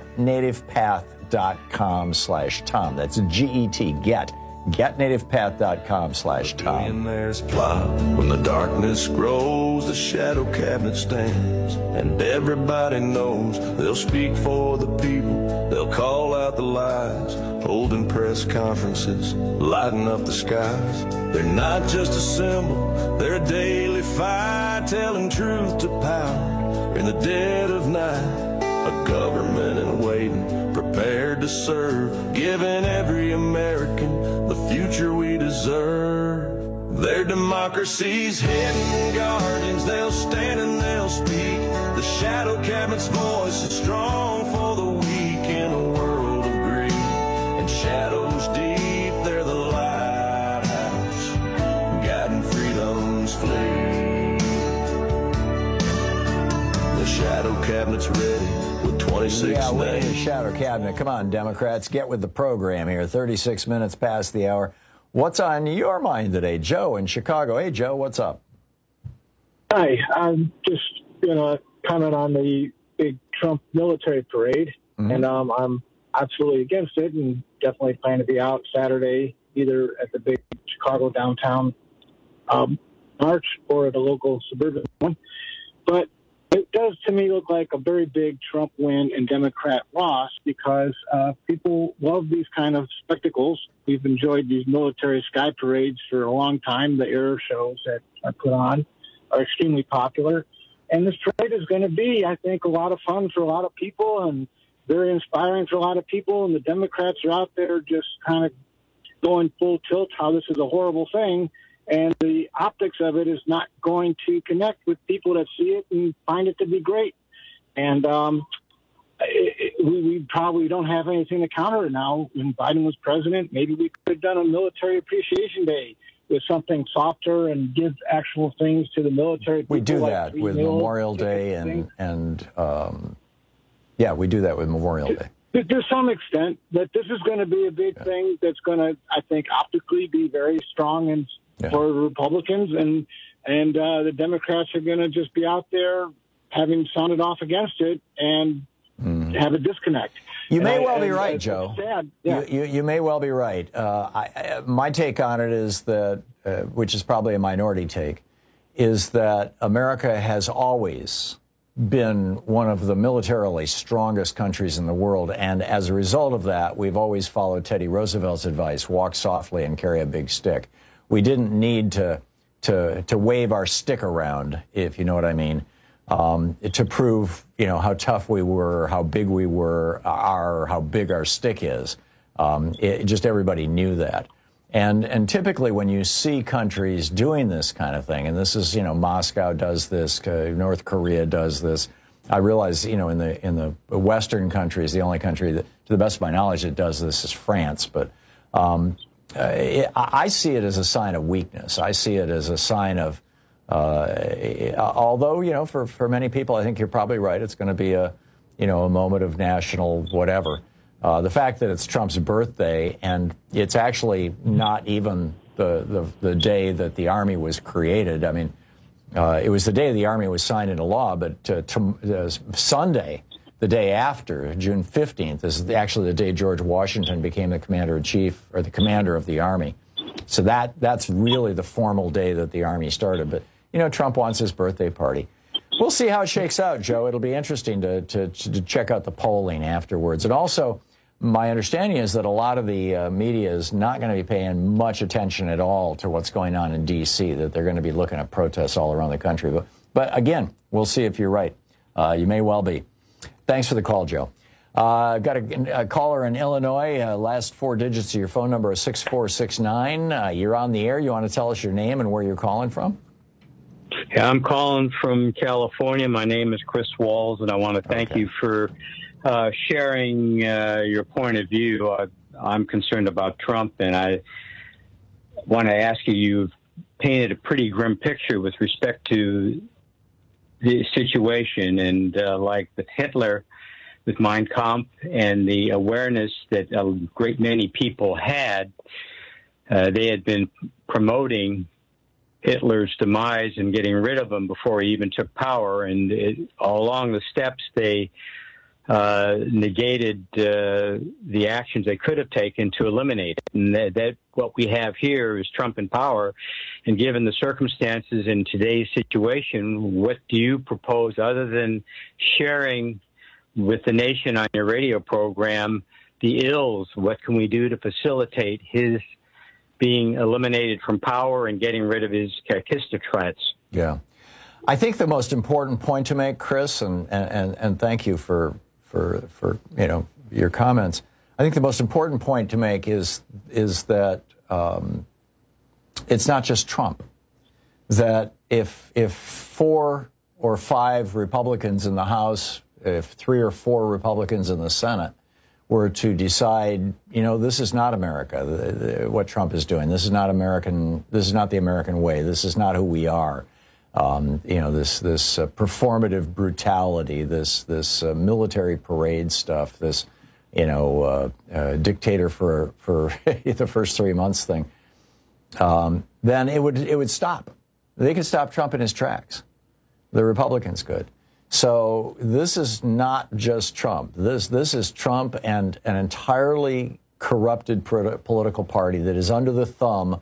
getnativepath.com slash Tom. That's G E T, get. getnativepath.com slash Tom. Millionaires plot when the darkness grows, the shadow cabinet stands, and everybody knows they'll speak for the people, they'll call out the lies, holding press conferences, lighting up the skies. They're not just a symbol, they're a daily fight, telling truth to power in the dead of night. A government in waiting, prepared to serve, giving every American the future we deserve. Their democracy's hidden guardians, they'll stand and they'll speak. The shadow cabinet's voice is strong for the weak in a world of greed. And shadows deep, they're the lighthouse, guiding freedom's fleet. The shadow cabinet's ready. twenty-six yeah, we're in the shadow cabinet. Come on, Democrats, get with the program here. thirty-six minutes past the hour. What's on your mind today? Joe in Chicago. Hey, Joe, what's up? Hi. I'm just going to comment on the big Trump military parade. Mm-hmm. And um, I'm absolutely against it and definitely plan to be out Saturday, either at the big Chicago downtown um, march or at a local suburban one. But it does, to me, look like a very big Trump win and Democrat loss because uh, people love these kind of spectacles. We've enjoyed these military sky parades for a long time. The air shows that are put on are extremely popular. And this parade is going to be, I think, a lot of fun for a lot of people and very inspiring for a lot of people. And the Democrats are out there just kind of going full tilt how this is a horrible thing. And the optics of it is not going to connect with people that see it and find it to be great. And um, it, it, we, we probably don't have anything to counter it now. When Biden was president, maybe we could have done a military appreciation day with something softer and give actual things to the military. We do like that with Memorial Day and, and um, yeah, we do that with Memorial Day. To some extent, but this is going to be a big yeah. thing that's going to, I think, optically be very strong and yeah. for Republicans, and and uh, the Democrats are going to just be out there having sounded off against it and mm. have a disconnect. You and may I, well be and, right, uh, Joe. Sad. Yeah. You, you, you may well be right. Uh, I, I, my take on it is that, uh, which is probably a minority take, is that America has always been one of the militarily strongest countries in the world. And as a result of that, we've always followed Teddy Roosevelt's advice, walk softly and carry a big stick. We didn't need to to to wave our stick around, if you know what I mean, um, to prove, you know, how tough we were, how big we were, our how big our stick is. Um, it, just everybody knew that. And and typically when you see countries doing this kind of thing, and this is, you know, Moscow does this, uh, North Korea does this. I realize, you know, in the in the Western countries, the only country that, to the best of my knowledge, that does this is France. But um, uh, it, I see it as a sign of weakness. I see it as a sign of, uh, although, you know, for, for many people, I think you're probably right. It's going to be a, you know, a moment of national whatever. Uh, the fact that it's Trump's birthday and it's actually not even the, the, the day that the Army was created. I mean, uh, it was the day the Army was signed into law, but uh, to, uh, Sunday, the day after, June fifteenth, is actually the day George Washington became the commander-in-chief, or the commander of the Army. So that that's really the formal day that the Army started. But, you know, Trump wants his birthday party. We'll see how it shakes out, Joe. It'll be interesting to, to, to check out the polling afterwards. And also, my understanding is that a lot of the uh, media is not going to be paying much attention at all to what's going on in D C, that they're going to be looking at protests all around the country. But, but again, we'll see if you're right. Uh, you may well be. Thanks for the call, Joe. Uh, got a, a caller in Illinois. Uh, last four digits of your phone number is six four six nine. Uh, you're on the air. You want to tell us your name and where you're calling from? Yeah, I'm calling from California. My name is Chris Walls, and I want to thank okay. you for uh, sharing uh, your point of view. Uh, I'm concerned about Trump, and I want to ask you, you've painted a pretty grim picture with respect to the situation, and uh, like with Hitler, with Mein Kampf, and the awareness that a great many people had, uh, they had been promoting Hitler's demise and getting rid of him before he even took power. And it, all along the steps, they uh, negated uh, the actions they could have taken to eliminate it. And that, that what we have here is Trump in power. And given the circumstances in today's situation, what do you propose other than sharing with the nation on your radio program the ills? What can we do to facilitate his being eliminated from power and getting rid of his constituents? Yeah. I think the most important point to make, Chris, and, and, and thank you for, for, for, you know, your comments. I think the most important point to make is, is that um, it's not just Trump. That if, if four or five Republicans in the House, if three or four Republicans in the Senate were to decide, you know, this is not America, the, the, what Trump is doing. This is not American. This is not the American way. This is not who we are. Um, you know, this this uh, performative brutality, this this uh, military parade stuff, this, you know, uh, uh, dictator for for the first three months thing. Um, then it would it would stop. They could stop Trump in his tracks. The Republicans could. So this is not just Trump. This this is Trump and an entirely corrupted political party that is under the thumb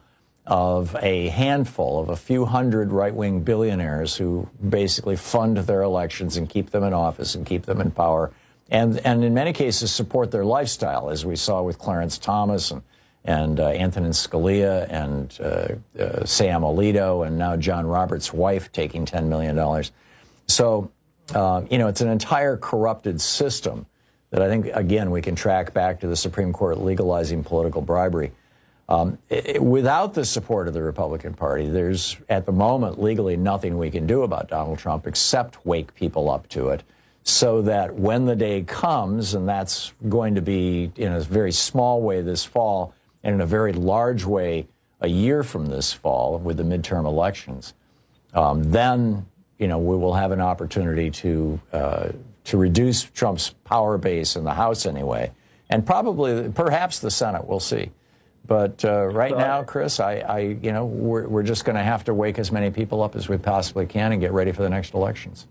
of a handful of a few hundred right-wing billionaires who basically fund their elections and keep them in office and keep them in power, and and in many cases support their lifestyle, as we saw with Clarence Thomas and and uh, Antonin Scalia and uh, uh, Sam Alito, and now John Roberts' wife taking ten million dollars. So. Uh, you know, it's an entire corrupted system that I think, again, we can track back to the Supreme Court legalizing political bribery. Um, it, without the support of the Republican Party, there's, at the moment, legally nothing we can do about Donald Trump except wake people up to it so that when the day comes, and that's going to be in a very small way this fall and in a very large way a year from this fall with the midterm elections, um, then... you know, we will have an opportunity to uh, to reduce Trump's power base in the House anyway, and probably, perhaps the Senate. We'll see. But uh, right now, Chris, I, I, you know, we're we're just going to have to wake as many people up as we possibly can and get ready for the next elections.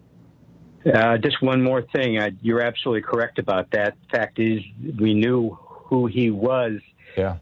Uh, just one more thing. I, you're absolutely correct about that. Fact is, we knew who he was. Yeah.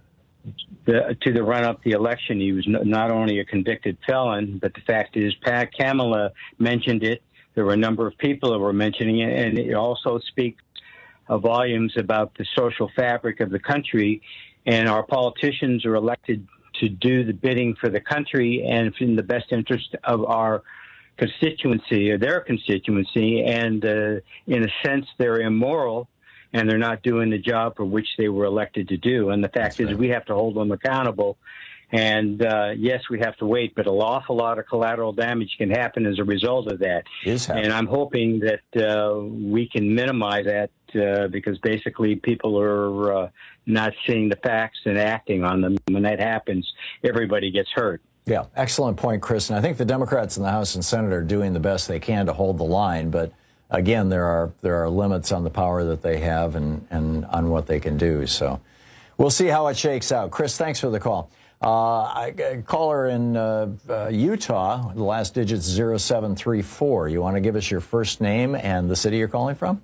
The, to the run-up the election, he was n- not only a convicted felon, but the fact is, Pat Kamala mentioned it. There were a number of people that were mentioning it, and it also speaks uh, volumes about the social fabric of the country. And our politicians are elected to do the bidding for the country and in the best interest of our constituency or their constituency. And uh, in a sense, they're immoral. And they're not doing the job for which they were elected to do. And the fact That's is right. we have to hold them accountable. And, uh, yes, we have to wait, but an awful lot of collateral damage can happen as a result of that. And I'm hoping that uh, we can minimize that uh, because basically people are uh, not seeing the facts and acting on them. When that happens, everybody gets hurt. Yeah, excellent point, Chris. And I think the Democrats in the House and Senate are doing the best they can to hold the line, but again, there are there are limits on the power that they have and, and on what they can do. So we'll see how it shakes out. Chris, thanks for the call. Uh, I, a caller in uh, uh, Utah, the last digit's zero seven three four. You want to give us your first name and the city you're calling from?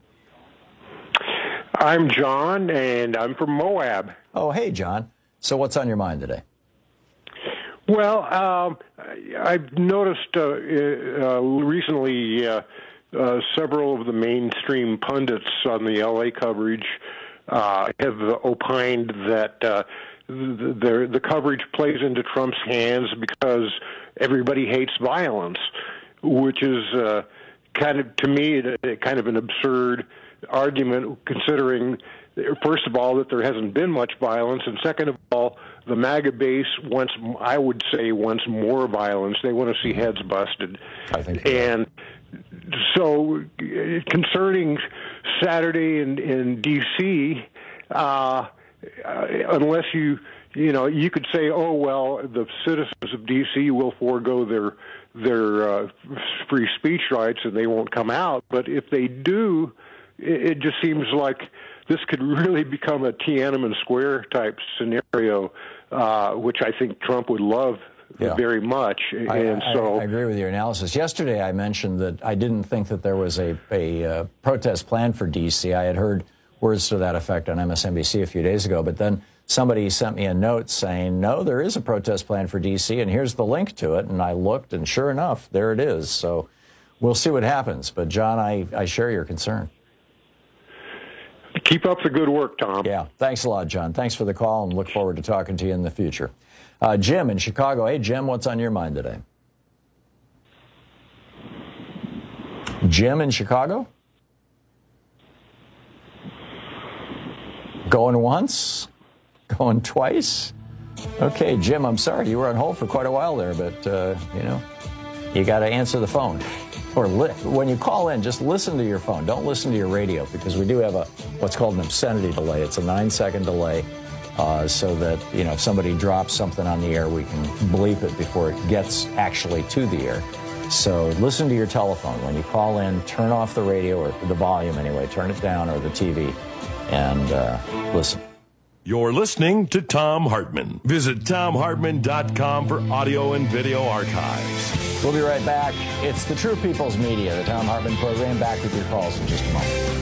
I'm John, and I'm from Moab. Oh, hey, John. So what's on your mind today? Well, um, I've noticed uh, uh, recently uh, uh, several of the mainstream pundits on the L A coverage uh, have opined that uh, the, the coverage plays into Trump's hands because everybody hates violence, which is uh, kind of, to me, kind of an absurd argument, considering, first of all, that there hasn't been much violence, and second of all, the MAGA base wants, I would say, wants more violence. They want to see heads busted. I think and so, concerning Saturday in, in D C, uh, unless you, you know, you could say, oh, well, the citizens of D C will forego their their uh, free speech rights and they won't come out. But if they do, it just seems like this could really become a Tiananmen Square type scenario, uh, which I think Trump would love yeah. very much. I, and so I, I agree with your analysis. Yesterday, I mentioned that I didn't think that there was a, a uh, protest plan for D C. I had heard words to that effect on M S N B C a few days ago, but then somebody sent me a note saying, no, there is a protest plan for D C, and here's the link to it. And I looked, and sure enough, there it is. So we'll see what happens. But, John, I, I share your concern. Keep up the good work, Tom. Yeah, thanks a lot, John. Thanks for the call, and look forward to talking to you in the future. Uh, Jim in Chicago. Hey, Jim, what's on your mind today? Jim in Chicago? Going once? Going twice? Okay, Jim, I'm sorry. You were on hold for quite a while there, but, uh, you know, you got to answer the phone. Or li- when you call in, just listen to your phone. Don't listen to your radio, because we do have a what's called an obscenity delay. It's a nine-second delay, uh, so that, you know, if somebody drops something on the air, we can bleep it before it gets actually to the air. So listen to your telephone. When you call in, turn off the radio, or the volume anyway, turn it down, or the T V, and uh, listen. You're listening to Thom Hartmann. Visit Thom Hartmann dot com for audio and video archives. We'll be right back. It's the True People's Media, the Thom Hartmann program. Back with your calls in just a moment.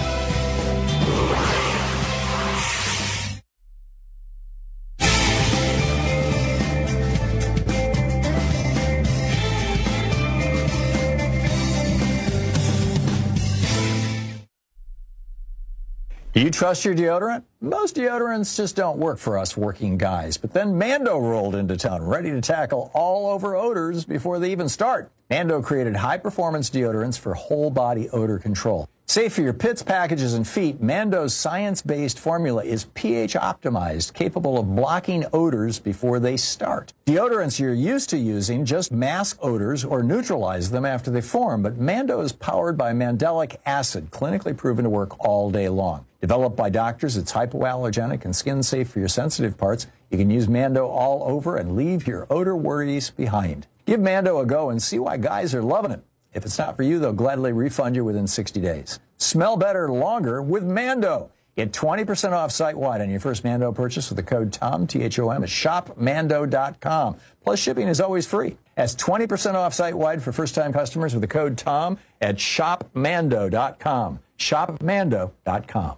Do you trust your deodorant? Most deodorants just don't work for us working guys. But then Mando rolled into town, ready to tackle all over odors before they even start. Mando created high-performance deodorants for whole-body odor control. Safe for your pits, packages, and feet, Mando's science-based formula is pH-optimized, capable of blocking odors before they start. Deodorants you're used to using just mask odors or neutralize them after they form, but Mando is powered by mandelic acid, clinically proven to work all day long. Developed by doctors, it's hypoallergenic and skin-safe for your sensitive parts. You can use Mando all over and leave your odor worries behind. Give Mando a go and see why guys are loving it. If it's not for you, they'll gladly refund you within sixty days. Smell better longer with Mando. Get twenty percent off site-wide on your first Mando purchase with the code TOM, T H O M, at shop mando dot com. Plus, shipping is always free. That's twenty percent off site-wide for first-time customers with the code TOM at shop mando dot com. shop mando dot com.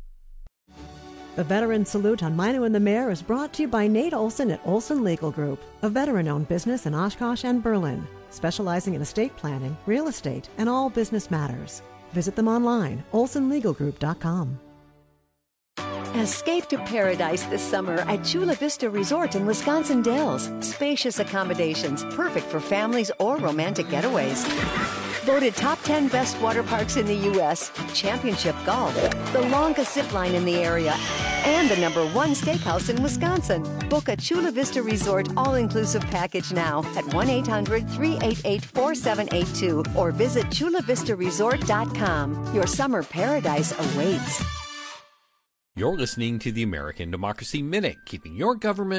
The Veteran Salute on Mino and the Mayor is brought to you by Nate Olson at Olson Legal Group, a veteran-owned business in Oshkosh and Berlin, specializing in estate planning, real estate, and all business matters. Visit them online, olson legal group dot com. Escape to paradise this summer at Chula Vista Resort in Wisconsin Dells. Spacious accommodations, perfect for families or romantic getaways. Voted top ten best water parks in the U S, championship golf, the longest zip line in the area, and the number one steakhouse in Wisconsin. Book a Chula Vista Resort all-inclusive package now at one eight hundred, three eight eight, four seven eight two or visit chula vista resort dot com. Your summer paradise awaits. You're listening to the American Democracy Minute, keeping your government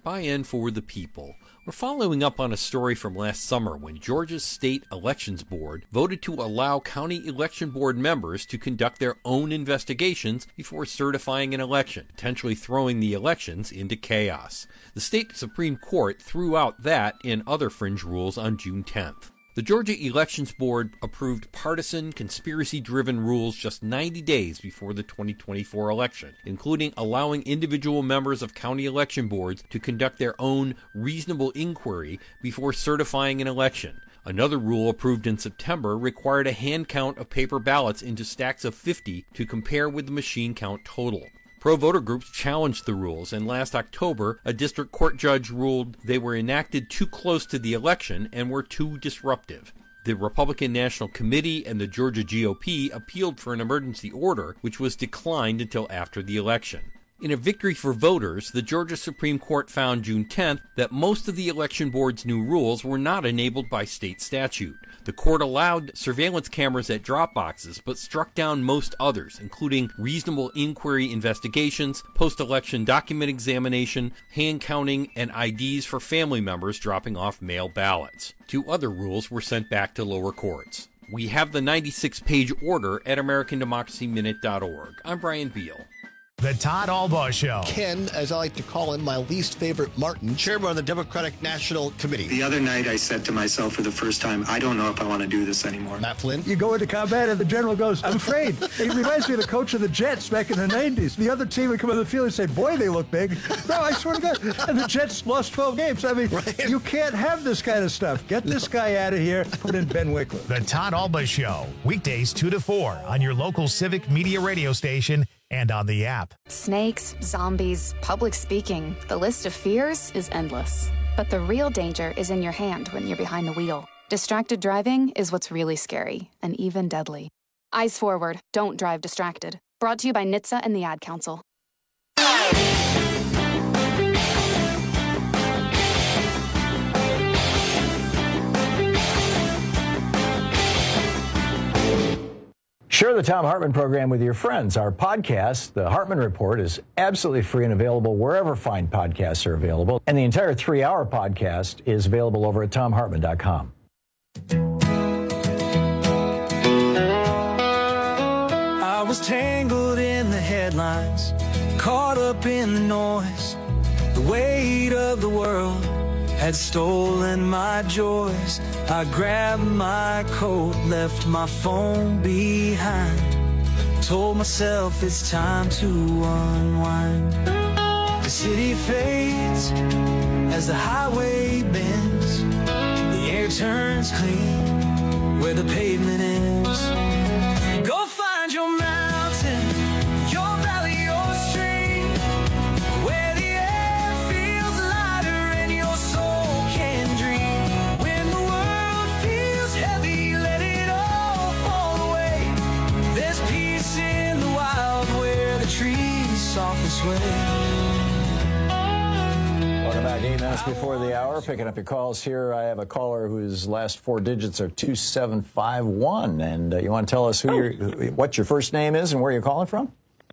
by and for the people. We're following up on a story from last summer when Georgia's State Elections Board voted to allow county election board members to conduct their own investigations before certifying an election, potentially throwing the elections into chaos. The state Supreme Court threw out that and other fringe rules on June tenth. The Georgia Elections Board approved partisan, conspiracy-driven rules just ninety days before the twenty twenty-four election, including allowing individual members of county election boards to conduct their own reasonable inquiry before certifying an election. Another rule approved in September required a hand count of paper ballots into stacks of fifty to compare with the machine count total. Pro-voter groups challenged the rules, and last October, a district court judge ruled they were enacted too close to the election and were too disruptive. The Republican National Committee and the Georgia G O P appealed for an emergency order, which was declined until after the election. In a victory for voters, the Georgia Supreme Court found June tenth that most of the election board's new rules were not enabled by state statute. The court allowed surveillance cameras at drop boxes, but struck down most others, including reasonable inquiry investigations, post-election document examination, hand counting, and I Ds for family members dropping off mail ballots. Two other rules were sent back to lower courts. We have the ninety-six page order at American Democracy Minute dot org. I'm Brian Beal. The Todd Albaugh Show. Ken, as I like to call him, my least favorite Martin, chairman of the Democratic National Committee. The other night I said to myself for the first time, I don't know if I want to do this anymore. Matt Flynn. You go into combat and the general goes, I'm afraid. It reminds me of the coach of the Jets back in the nineties. The other team would come on the field and say, boy, they look big. No, I swear to God. And the Jets lost twelve games. I mean, right. You can't have this kind of stuff. Get this guy out of here. Put in Ben Wickler. The Todd Albaugh Show. Weekdays two to four on your local Civic Media radio station and on the app. Snakes, zombies, public speaking. The list of fears is endless. But the real danger is in your hand when you're behind the wheel. Distracted driving is what's really scary and even deadly. Eyes forward. Don't drive distracted. Brought to you by N H T S A and the Ad Council. Share the Thom Hartmann program with your friends. Our podcast, The Hartmann Report, is absolutely free and available wherever fine podcasts are available. And the entire three-hour podcast is available over at Thom Hartmann dot com. I was tangled in the headlines, caught up in the noise. The weight of the world had stolen my joys. I grabbed my coat, left my phone behind, told myself it's time to unwind. The city fades as the highway bends. The air turns clean where the pavement ends. Go find your mountain, your valley, your stream, where the air feels lighter and your soul can dream. When the world feels heavy, let it all fall away. There's peace in the wild where the trees softly sway. Welcome back, eight minutes before the hour. Picking up your calls here. I have a caller whose last four digits are two seven five one. And uh, you want to tell us who oh. your, what your first name is and where you're calling from?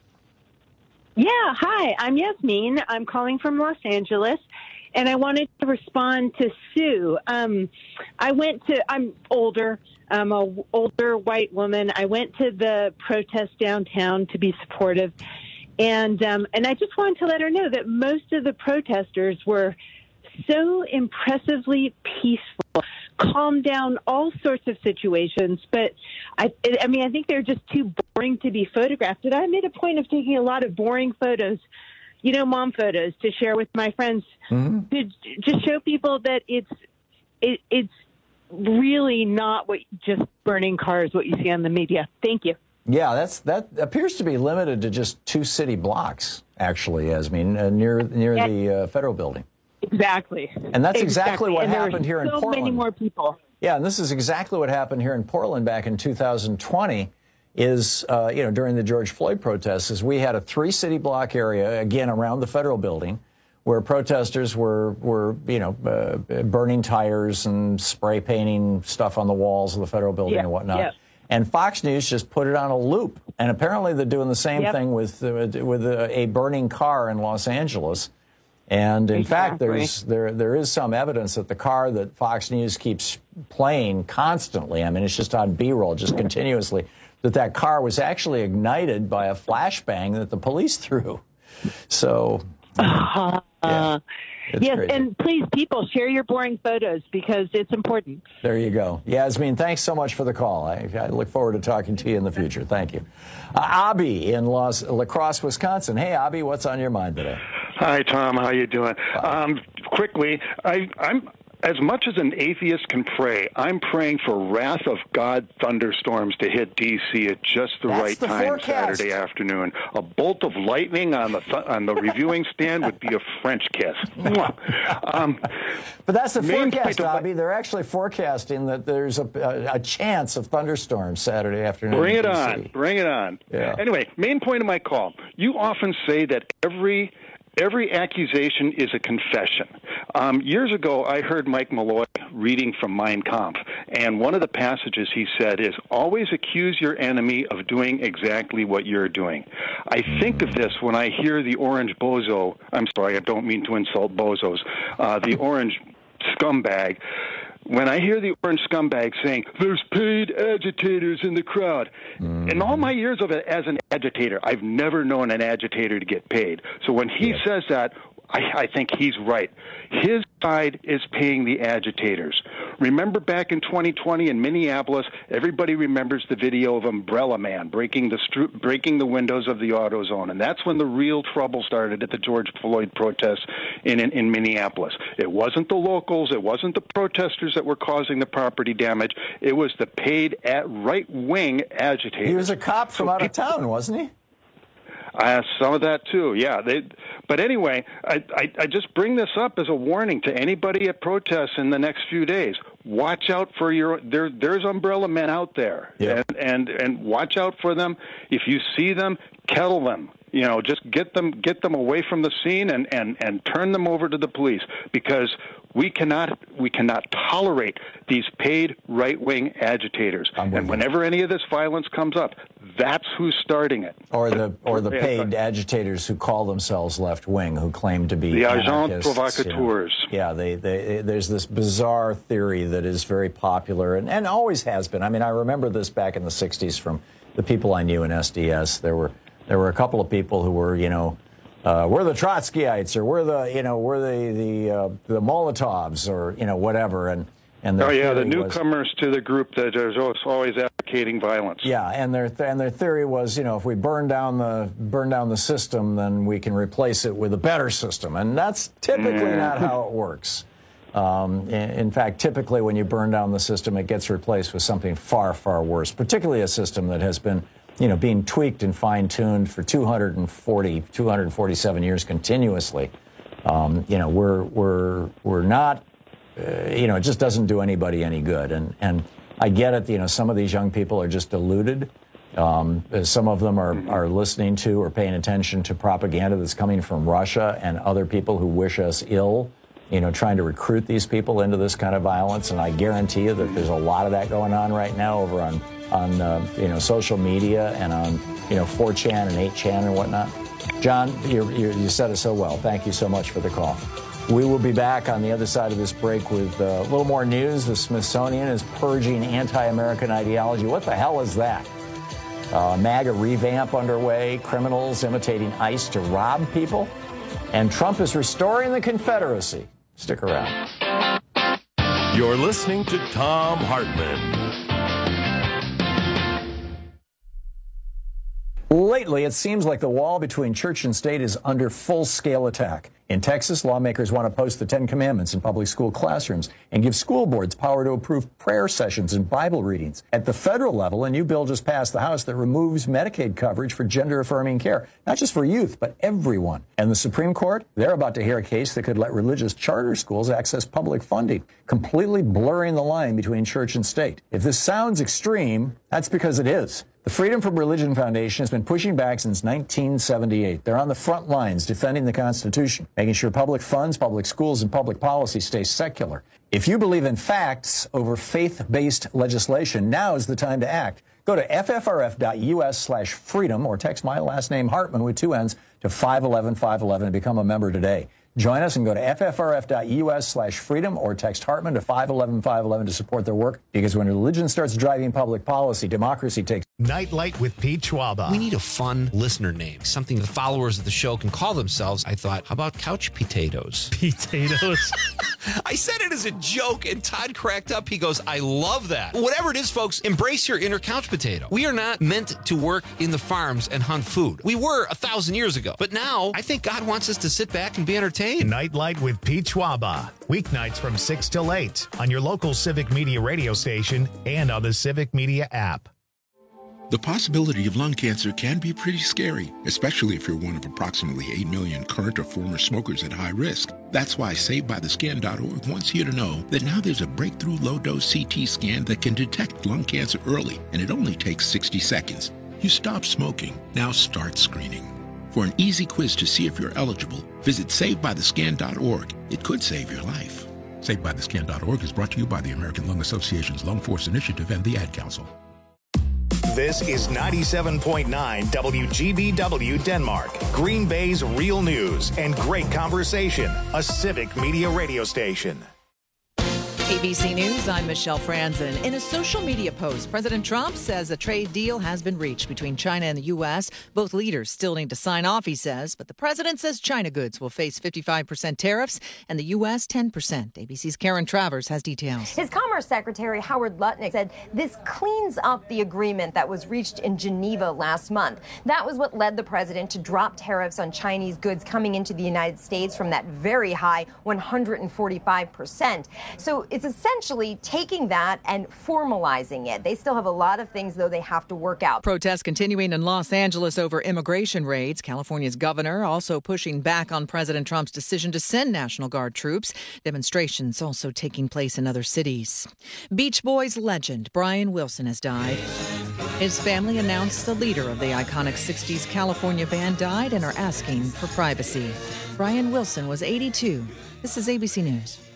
Yeah, hi. I'm Yasmin. I'm calling from Los Angeles. And I wanted to respond to Sue. Um, I went to, I'm older. I'm an older white woman. I went to the protest downtown to be supportive. And um, and I just wanted to let her know that most of the protesters were so impressively peaceful, calmed down all sorts of situations. But I, I mean, I think they're just too boring to be photographed. And I made a point of taking a lot of boring photos, you know, mom photos, to share with my friends, mm-hmm. to just show people that it's it, it's really not what just burning cars, what you see on the media. Thank you. Yeah, that's that appears to be limited to just two city blocks, actually, Yasmin, uh, near near yeah. the uh, federal building. Exactly. And that's exactly, exactly. what and happened here in so Portland. So many more people. Yeah, and this is exactly what happened here in Portland back in two thousand twenty. Is uh, you know during the George Floyd protests, is we had a three city block area again around the federal building, where protesters were were you know uh, burning tires and spray painting stuff on the walls of the federal building yeah. and whatnot. Yeah. And Fox News just put it on a loop. And apparently they're doing the same yep. thing with uh, with a, a burning car in Los Angeles. And in Exactly. fact, there's there there is some evidence that the car that Fox News keeps playing constantly, I mean, it's just on B-roll, just continuously, that that car was actually ignited by a flashbang that the police threw. So, Uh, yeah, it's yes, crazy. and please, people, share your boring photos because it's important. There you go. Yasmin, thanks so much for the call. I, I look forward to talking to you in the future. Thank you. Uh, Abby in Los, La Crosse, Wisconsin. Hey, Abby, what's on your mind today? Hi, Tom. How you doing? Um, quickly, I, I'm as much as an atheist can pray. I'm praying for wrath of God thunderstorms to hit D C at just the That's right the time forecast. Saturday afternoon. A bolt of lightning on the th- on the reviewing stand would be a French kiss. Mwah. um, But that's the main forecast, point of- Abby. They're actually forecasting that there's a, a, a chance of thunderstorms Saturday afternoon. Bring in it D C. on. Bring it on. Yeah. Anyway, main point of my call. You often say that every every accusation is a confession. Um, years ago, I heard Mike Malloy reading from Mein Kampf, and one of the passages he said is, always accuse your enemy of doing exactly what you're doing. I think of this when I hear the orange bozo, I'm sorry, I don't mean to insult bozos, uh, the orange scumbag. When I hear the orange scumbag saying, there's paid agitators in the crowd, mm. in all my years of it as an agitator, I've never known an agitator to get paid. So when he yeah. says that, I, I think he's right. His side is paying the agitators. Remember back in twenty twenty in Minneapolis, everybody remembers the video of Umbrella Man breaking the stru- breaking the windows of the AutoZone, and that's when the real trouble started at the George Floyd protests in, in, in Minneapolis. It wasn't the locals, it wasn't the protesters that were causing the property damage, it was the paid at right-wing agitators. He was a cop from so out of people, town, wasn't he? Uh, some of that too, yeah. They, but anyway, I, I, I just bring this up as a warning to anybody at protests in the next few days. Watch out for your there. There's umbrella men out there, yeah. and, and and watch out for them. If you see them, kettle them. You know, just get them get them away from the scene and, and, and turn them over to the police, because we cannot we cannot tolerate these paid right-wing agitators. And whenever any of this violence comes up, that's who's starting it. Or the or the paid agitators who call themselves left-wing, who claim to be the agents anarchists, provocateurs. You know. Yeah, they, they, there's this bizarre theory that is very popular and, and always has been. I mean, I remember this back in the sixties from the people I knew in S D S. There were there were a couple of people who were, you know, Uh, we're the Trotskyites, or we're the, you know, we're the the uh, the Molotovs, or you know, whatever. And and oh yeah, the was, newcomers to the group that is always advocating violence. Yeah, and their and their theory was, you know, if we burn down the burn down the system, then we can replace it with a better system, and that's typically mm. not how it works. Um, in, in fact, typically when you burn down the system, it gets replaced with something far, far worse. Particularly a system that has been, you know, being tweaked and fine-tuned for two hundred forty, two hundred forty-seven years continuously. Um, you know, we're we're we're not, uh, you know, it just doesn't do anybody any good. And and I get it. You know, some of these young people are just deluded. Um, some of them are are listening to or paying attention to propaganda that's coming from Russia and other people who wish us ill. You know, trying to recruit these people into this kind of violence. And I guarantee you that there's a lot of that going on right now over on, on uh, you know, social media and on, you know, four chan and eight chan and whatnot. John, you, you, you said it so well. Thank you so much for the call. We will be back on the other side of this break with uh, a little more news. The Smithsonian is purging anti-American ideology. What the hell is that? Uh, MAGA revamp underway, criminals imitating ICE to rob people, and Trump is restoring the Confederacy. Stick around. You're listening to Thom Hartmann. Lately, it seems like the wall between church and state is under full-scale attack. In Texas, lawmakers want to post the Ten Commandments in public school classrooms and give school boards power to approve prayer sessions and Bible readings. At the federal level, a new bill just passed the House that removes Medicaid coverage for gender-affirming care, not just for youth, but everyone. And the Supreme Court, they're about to hear a case that could let religious charter schools access public funding, completely blurring the line between church and state. If this sounds extreme, that's because it is. The Freedom from Religion Foundation has been pushing back since nineteen seventy-eight. They're on the front lines defending the Constitution, making sure public funds, public schools, and public policy stay secular. If you believe in facts over faith-based legislation, now is the time to act. Go to ffrf.us slash freedom or text my last name Hartmann with two N's to five one one five one one and become a member today. Join us and go to ffrf.us slash freedom or text Hartman to five eleven five eleven to support their work, because when religion starts driving public policy, democracy takes... Nightlight with Pete Schwaba. We need a fun listener name, something the followers of the show can call themselves. I thought, how about couch potatoes? Potatoes. I said it as a joke, and Todd cracked up. He goes, I love that. Whatever it is, folks, embrace your inner couch potato. We are not meant to work in the farms and hunt food. We were a thousand years ago. But now, I think God wants us to sit back and be entertained. Nightlight with Pete Schwaba. Weeknights from six till eight on your local Civic Media radio station and on the Civic Media app. The possibility of lung cancer can be pretty scary, especially if you're one of approximately eight million current or former smokers at high risk. That's why Saved By The Scan dot org wants you to know that now there's a breakthrough low-dose C T scan that can detect lung cancer early, and it only takes sixty seconds. You stop smoking, now start screening. For an easy quiz to see if you're eligible, visit Saved By The Scan dot org. It could save your life. Saved By The Scan dot org is brought to you by the American Lung Association's Lung Force Initiative and the Ad Council. This is ninety-seven point nine W G B W Denmark, Green Bay's real news and great conversation, a Civic Media radio station. A B C News, I'm Michelle Franzen. In a social media post, President Trump says a trade deal has been reached between China and the U S. Both leaders still need to sign off, he says, but the president says China goods will face fifty-five percent tariffs and the U S ten percent. A B C's Karen Travers has details. His Commerce Secretary Howard Lutnick said this cleans up the agreement that was reached in Geneva last month. That was what led the president to drop tariffs on Chinese goods coming into the United States from that very high one hundred forty-five percent. So it's essentially taking that and formalizing it. They still have a lot of things, though, they have to work out. Protests continuing in Los Angeles over immigration raids. California's governor also pushing back on President Trump's decision to send National Guard troops. Demonstrations also taking place in other cities. Beach Boys legend Brian Wilson has died. His family announced the leader of the iconic sixties California band died and are asking for privacy. Brian Wilson was eighty-two. This is A B C News.